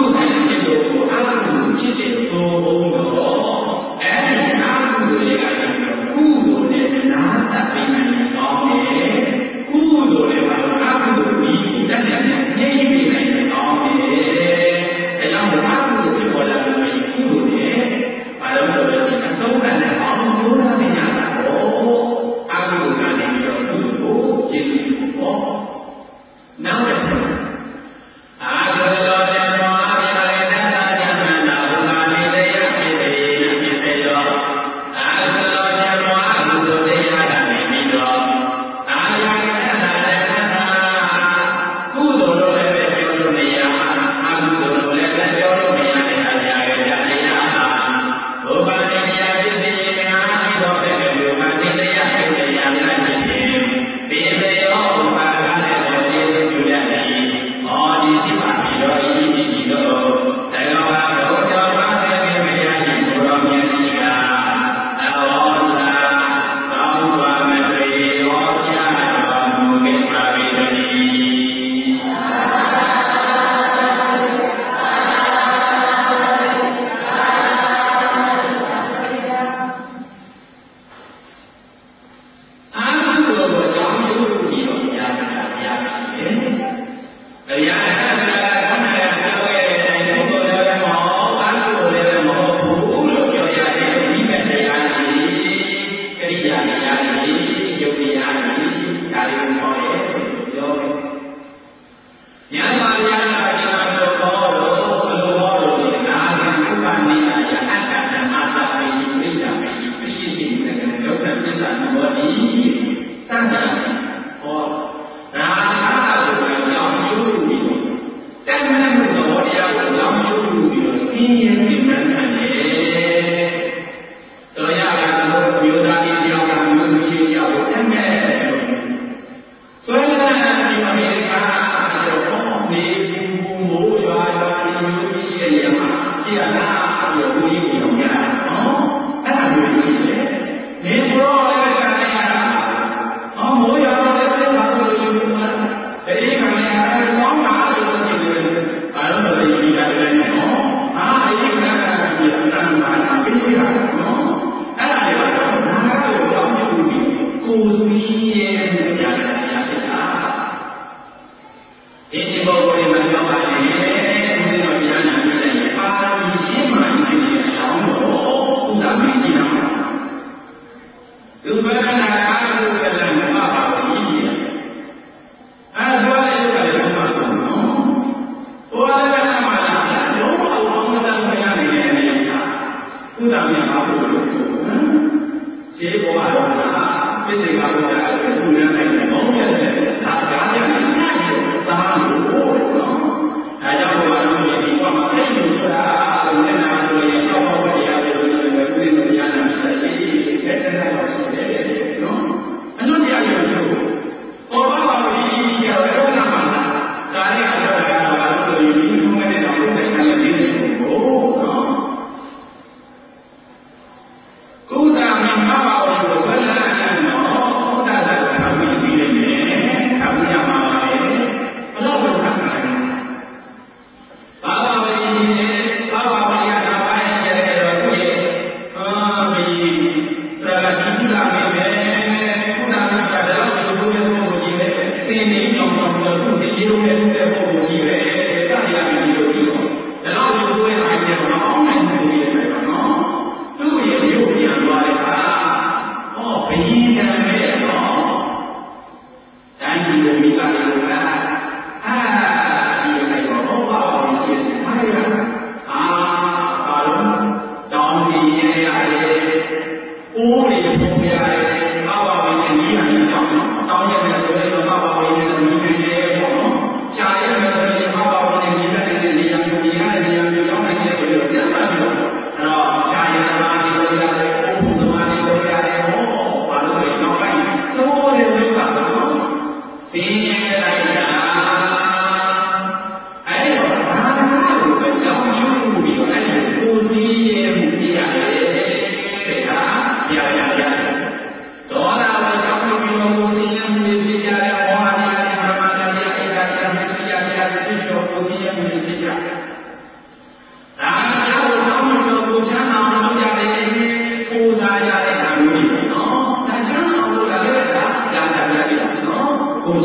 下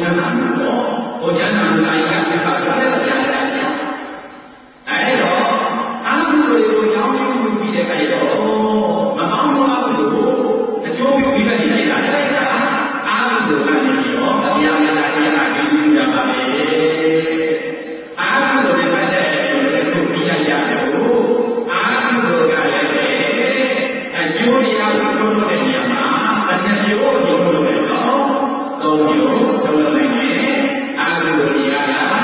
ချမ်းသာလို့ပေါ့ဘုရားနာမည်ကဆက်ပါတော့လည်းကြားရတယ်အဲ့တော့အာဟုတွေကိုကြောင်းပြုပြီးတဲ့အခါကျတော့မကောင်းသောအာဟုကိုအကျိုးပြုပြီးတဲ့နေရာလိုက်တာအာဟုကိုကနေပြီးတော့တရားမနာတရားပြုရပါမယ်အာဟုကိုလည်းပတ်သက်တဲ့ခုပြရရတယ်ကိုအာဟုကိုကလည်းအကျိုးတရားကိုထုတ်လို့တဲ့နေရာမှာအနှစ်မျိုးကိုထုတ်လို့ရတယ်နော်သုံးမျိုးထုတ်လို့နိုင်တယ်အာဟုကိုတရား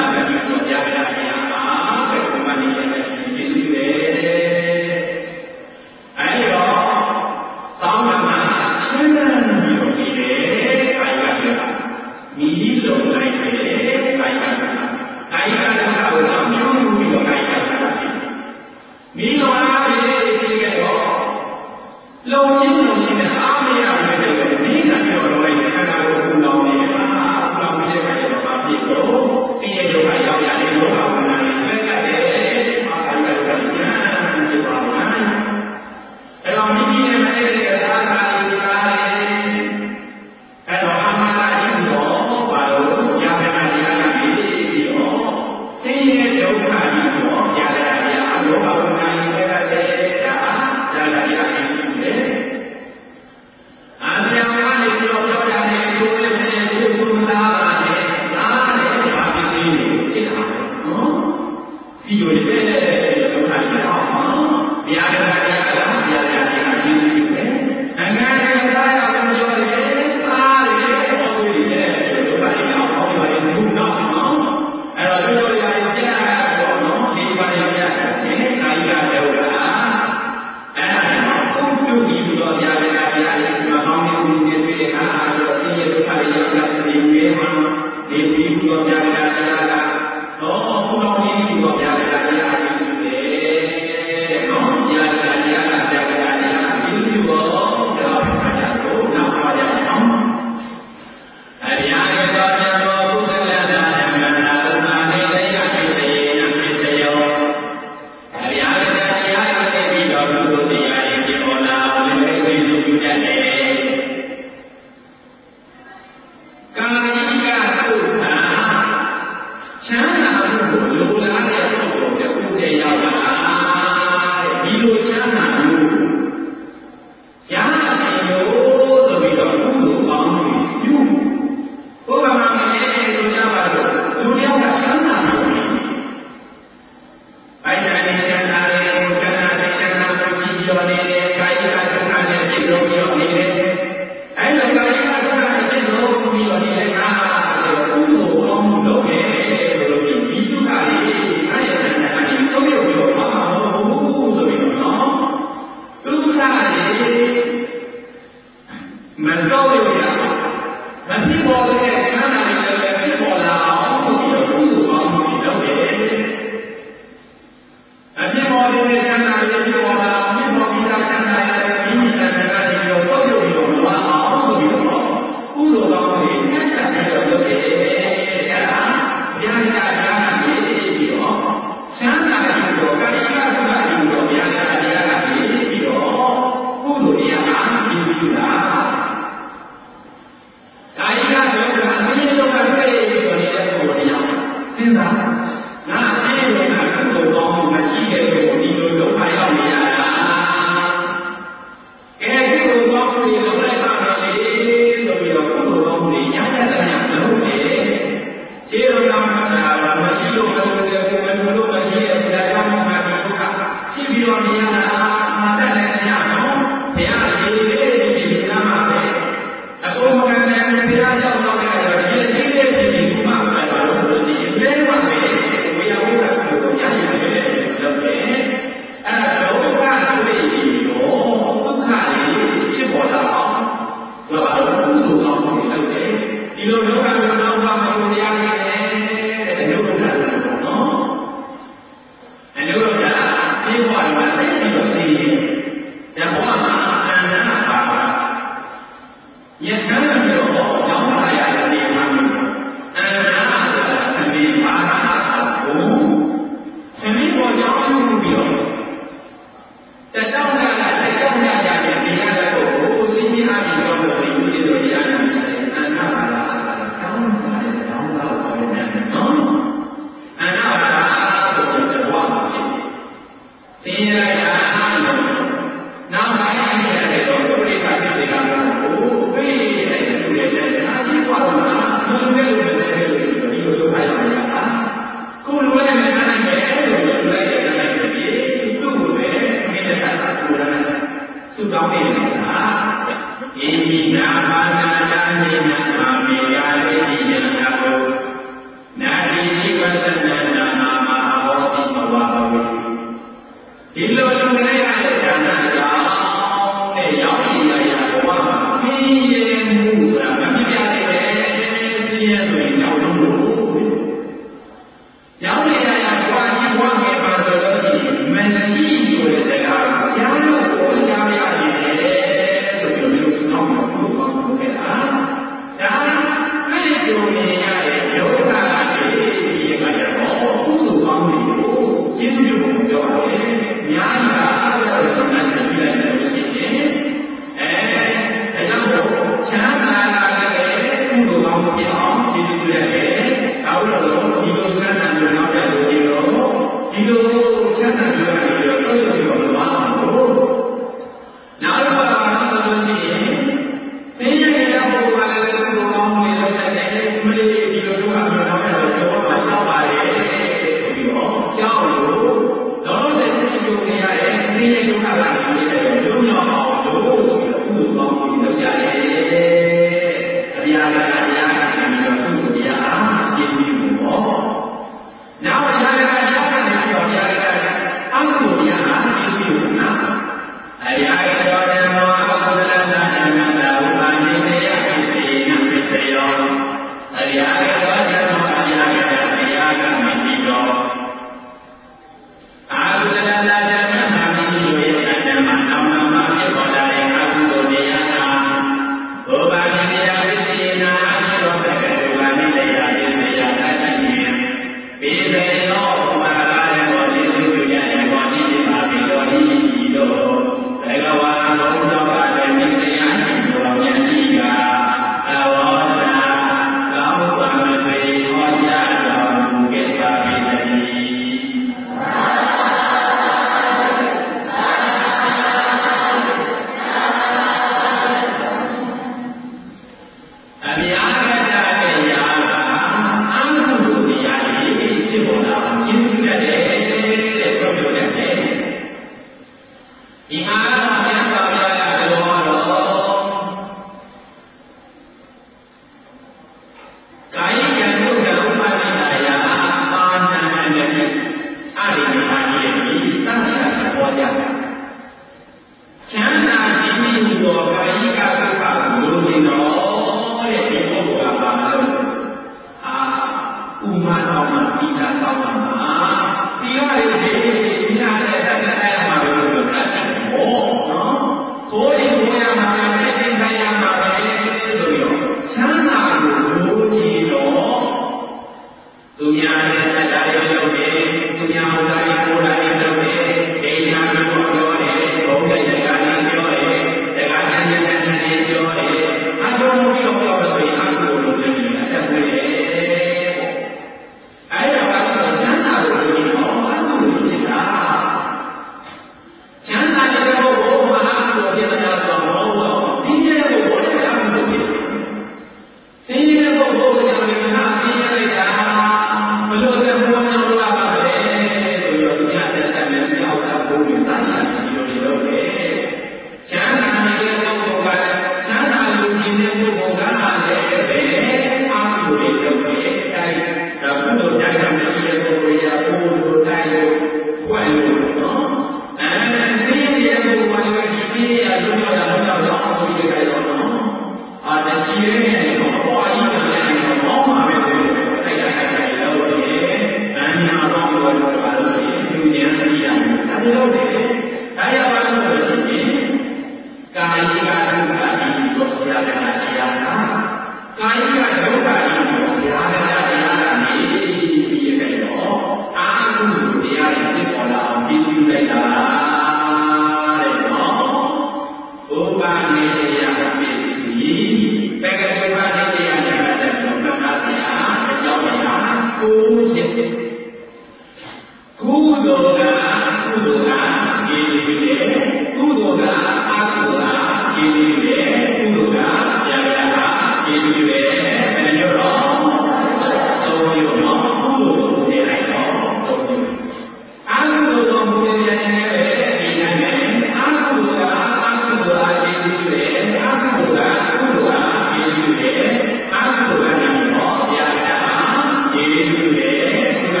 က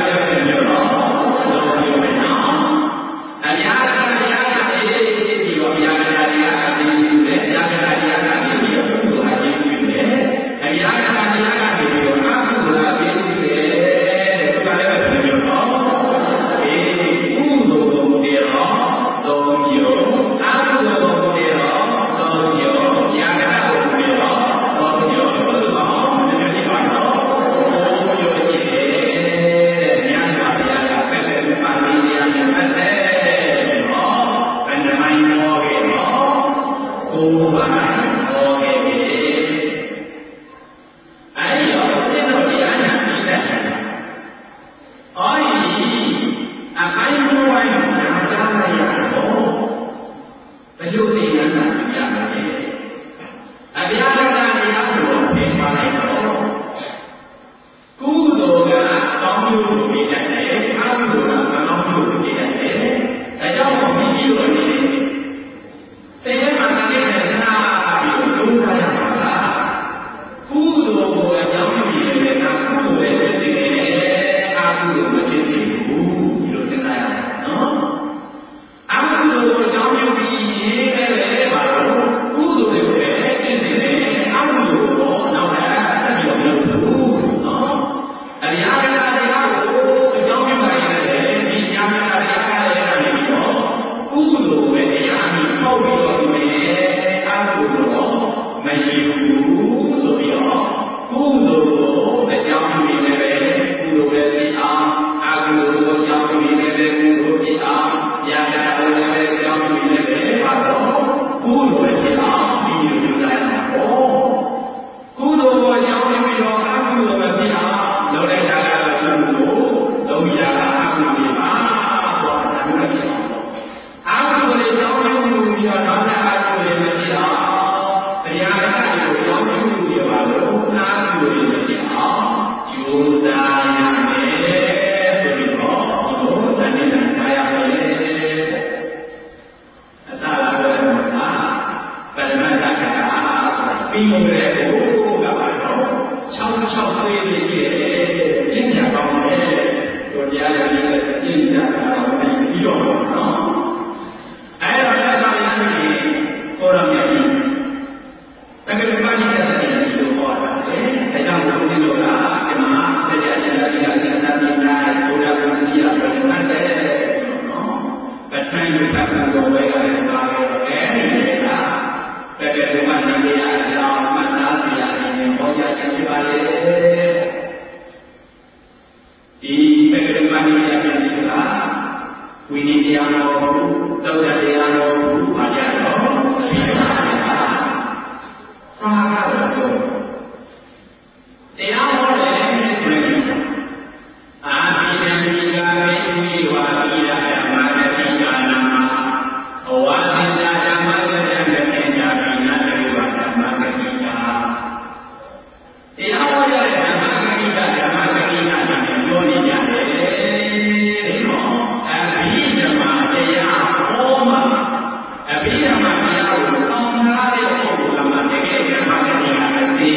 ဒီပက္ခရိပဏိယပြန်ဆိုတာဝိနည်းတရားတော်သုဒ္ဓတရားတော်ဘာကြတော့ရှိပါသာကတော့တရားဟောတယ်ဆိုရင်အာဘိဓမ္မိကာမေဝိဝါပိယဓမ္မတတိကာနာဩဝါဒင်္ဓမ္မတတိကာမေနာပိနာတိဝါဓမ္မတတိကာတရားဟောရတဲ့ဓမ္မတတိကာဓမ္မတတိကာနဲ့ပြောနေကြတယ်ဒီတော့အဘိဓမ္မာတရားဟောမှာအဘိဓမ္မာတရားကိုစောင့်ထားတဲ့ပုဂ္ဂိုလ်ကမှတကယ်ဓမ္မတတိကာအသေး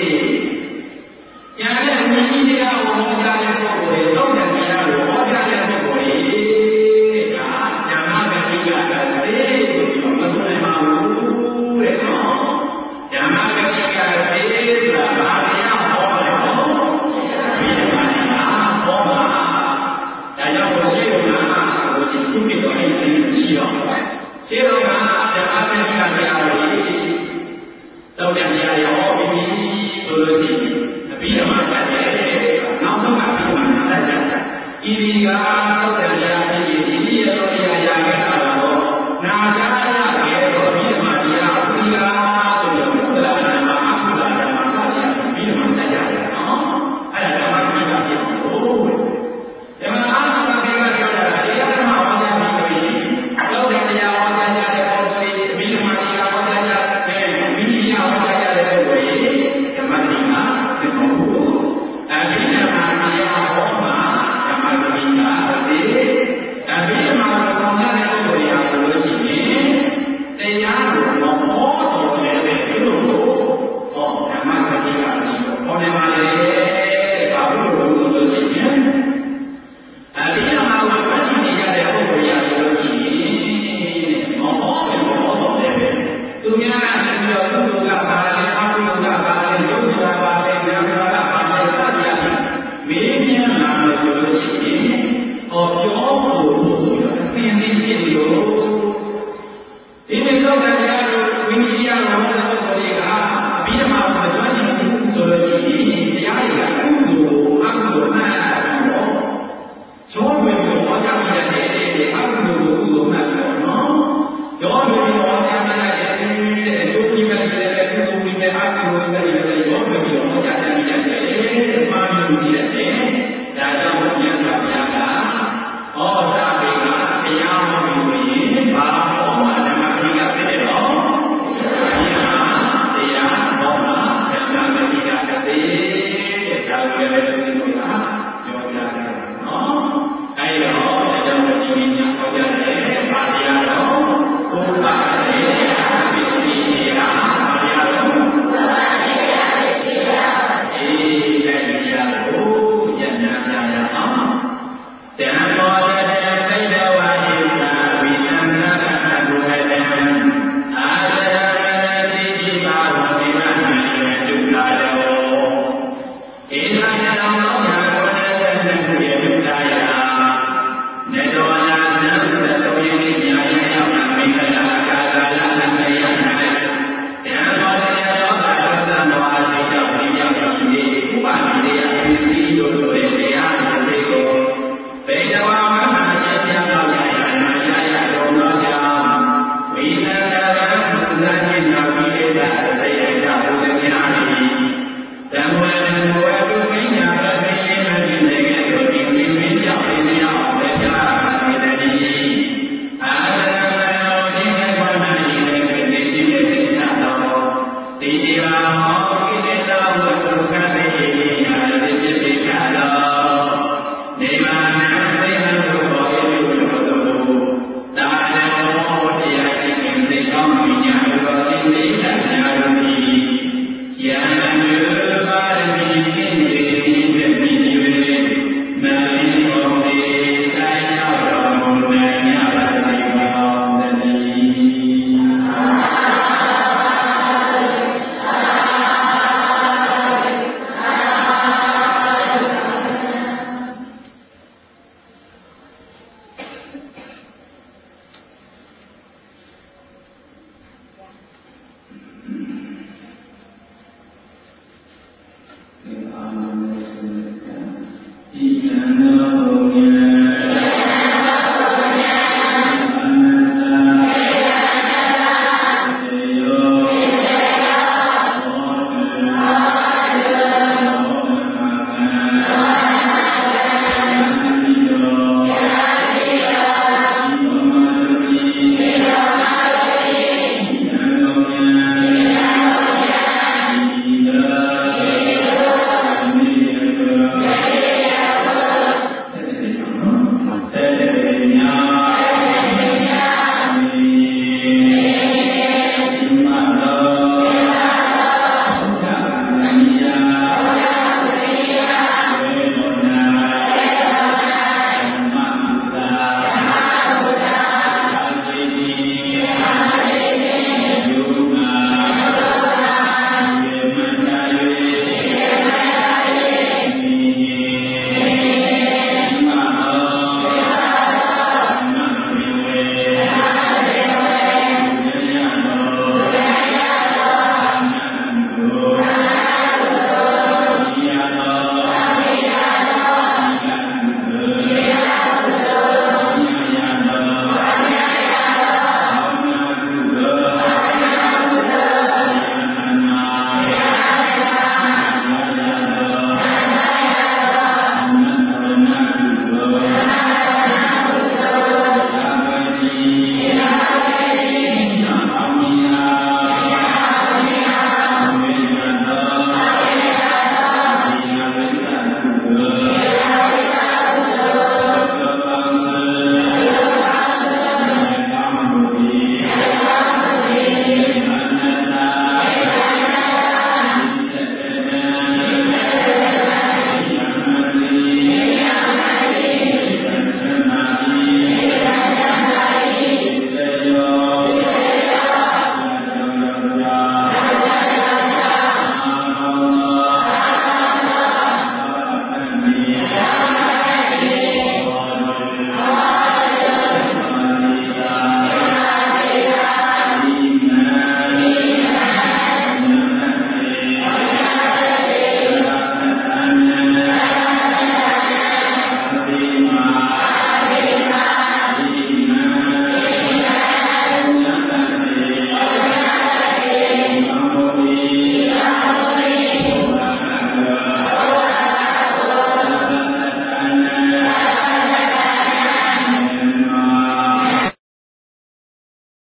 ညာတဲ့ဝိနည်းတရားကိုဟောကြားတဲ့ပုဂ္ဂိုလ်တွေသုံးတဲ့တရားကိုဟောကြားတဲ့ပုဂ္ဂိုလ်တွေကဓမ္မတတိကာအသေးဆိုပြီးတော့မဆိုနိုင်ပါဘူးတဲ့နော်ဓမ္မတတိကာအသေးဆိုတာဘာတရားဟောလဲဟောဘိဓမ္မာတရားဟောမှာဒါကြောင့်ဘုရားကဘုရားသူ့ပြတော်ရဲ့အင်းကြီးတော့ခြေတော်ကဓမ္မတတိကာတရားတွေသုံးတဲ့တရားတွေဟောပြီးဆိုလို့ရှိရင်အဘိဓမ္မာတတ်တယ်နောက်ဆုံးအဘိဓမ္မာတတ်တယ်ဤဒီက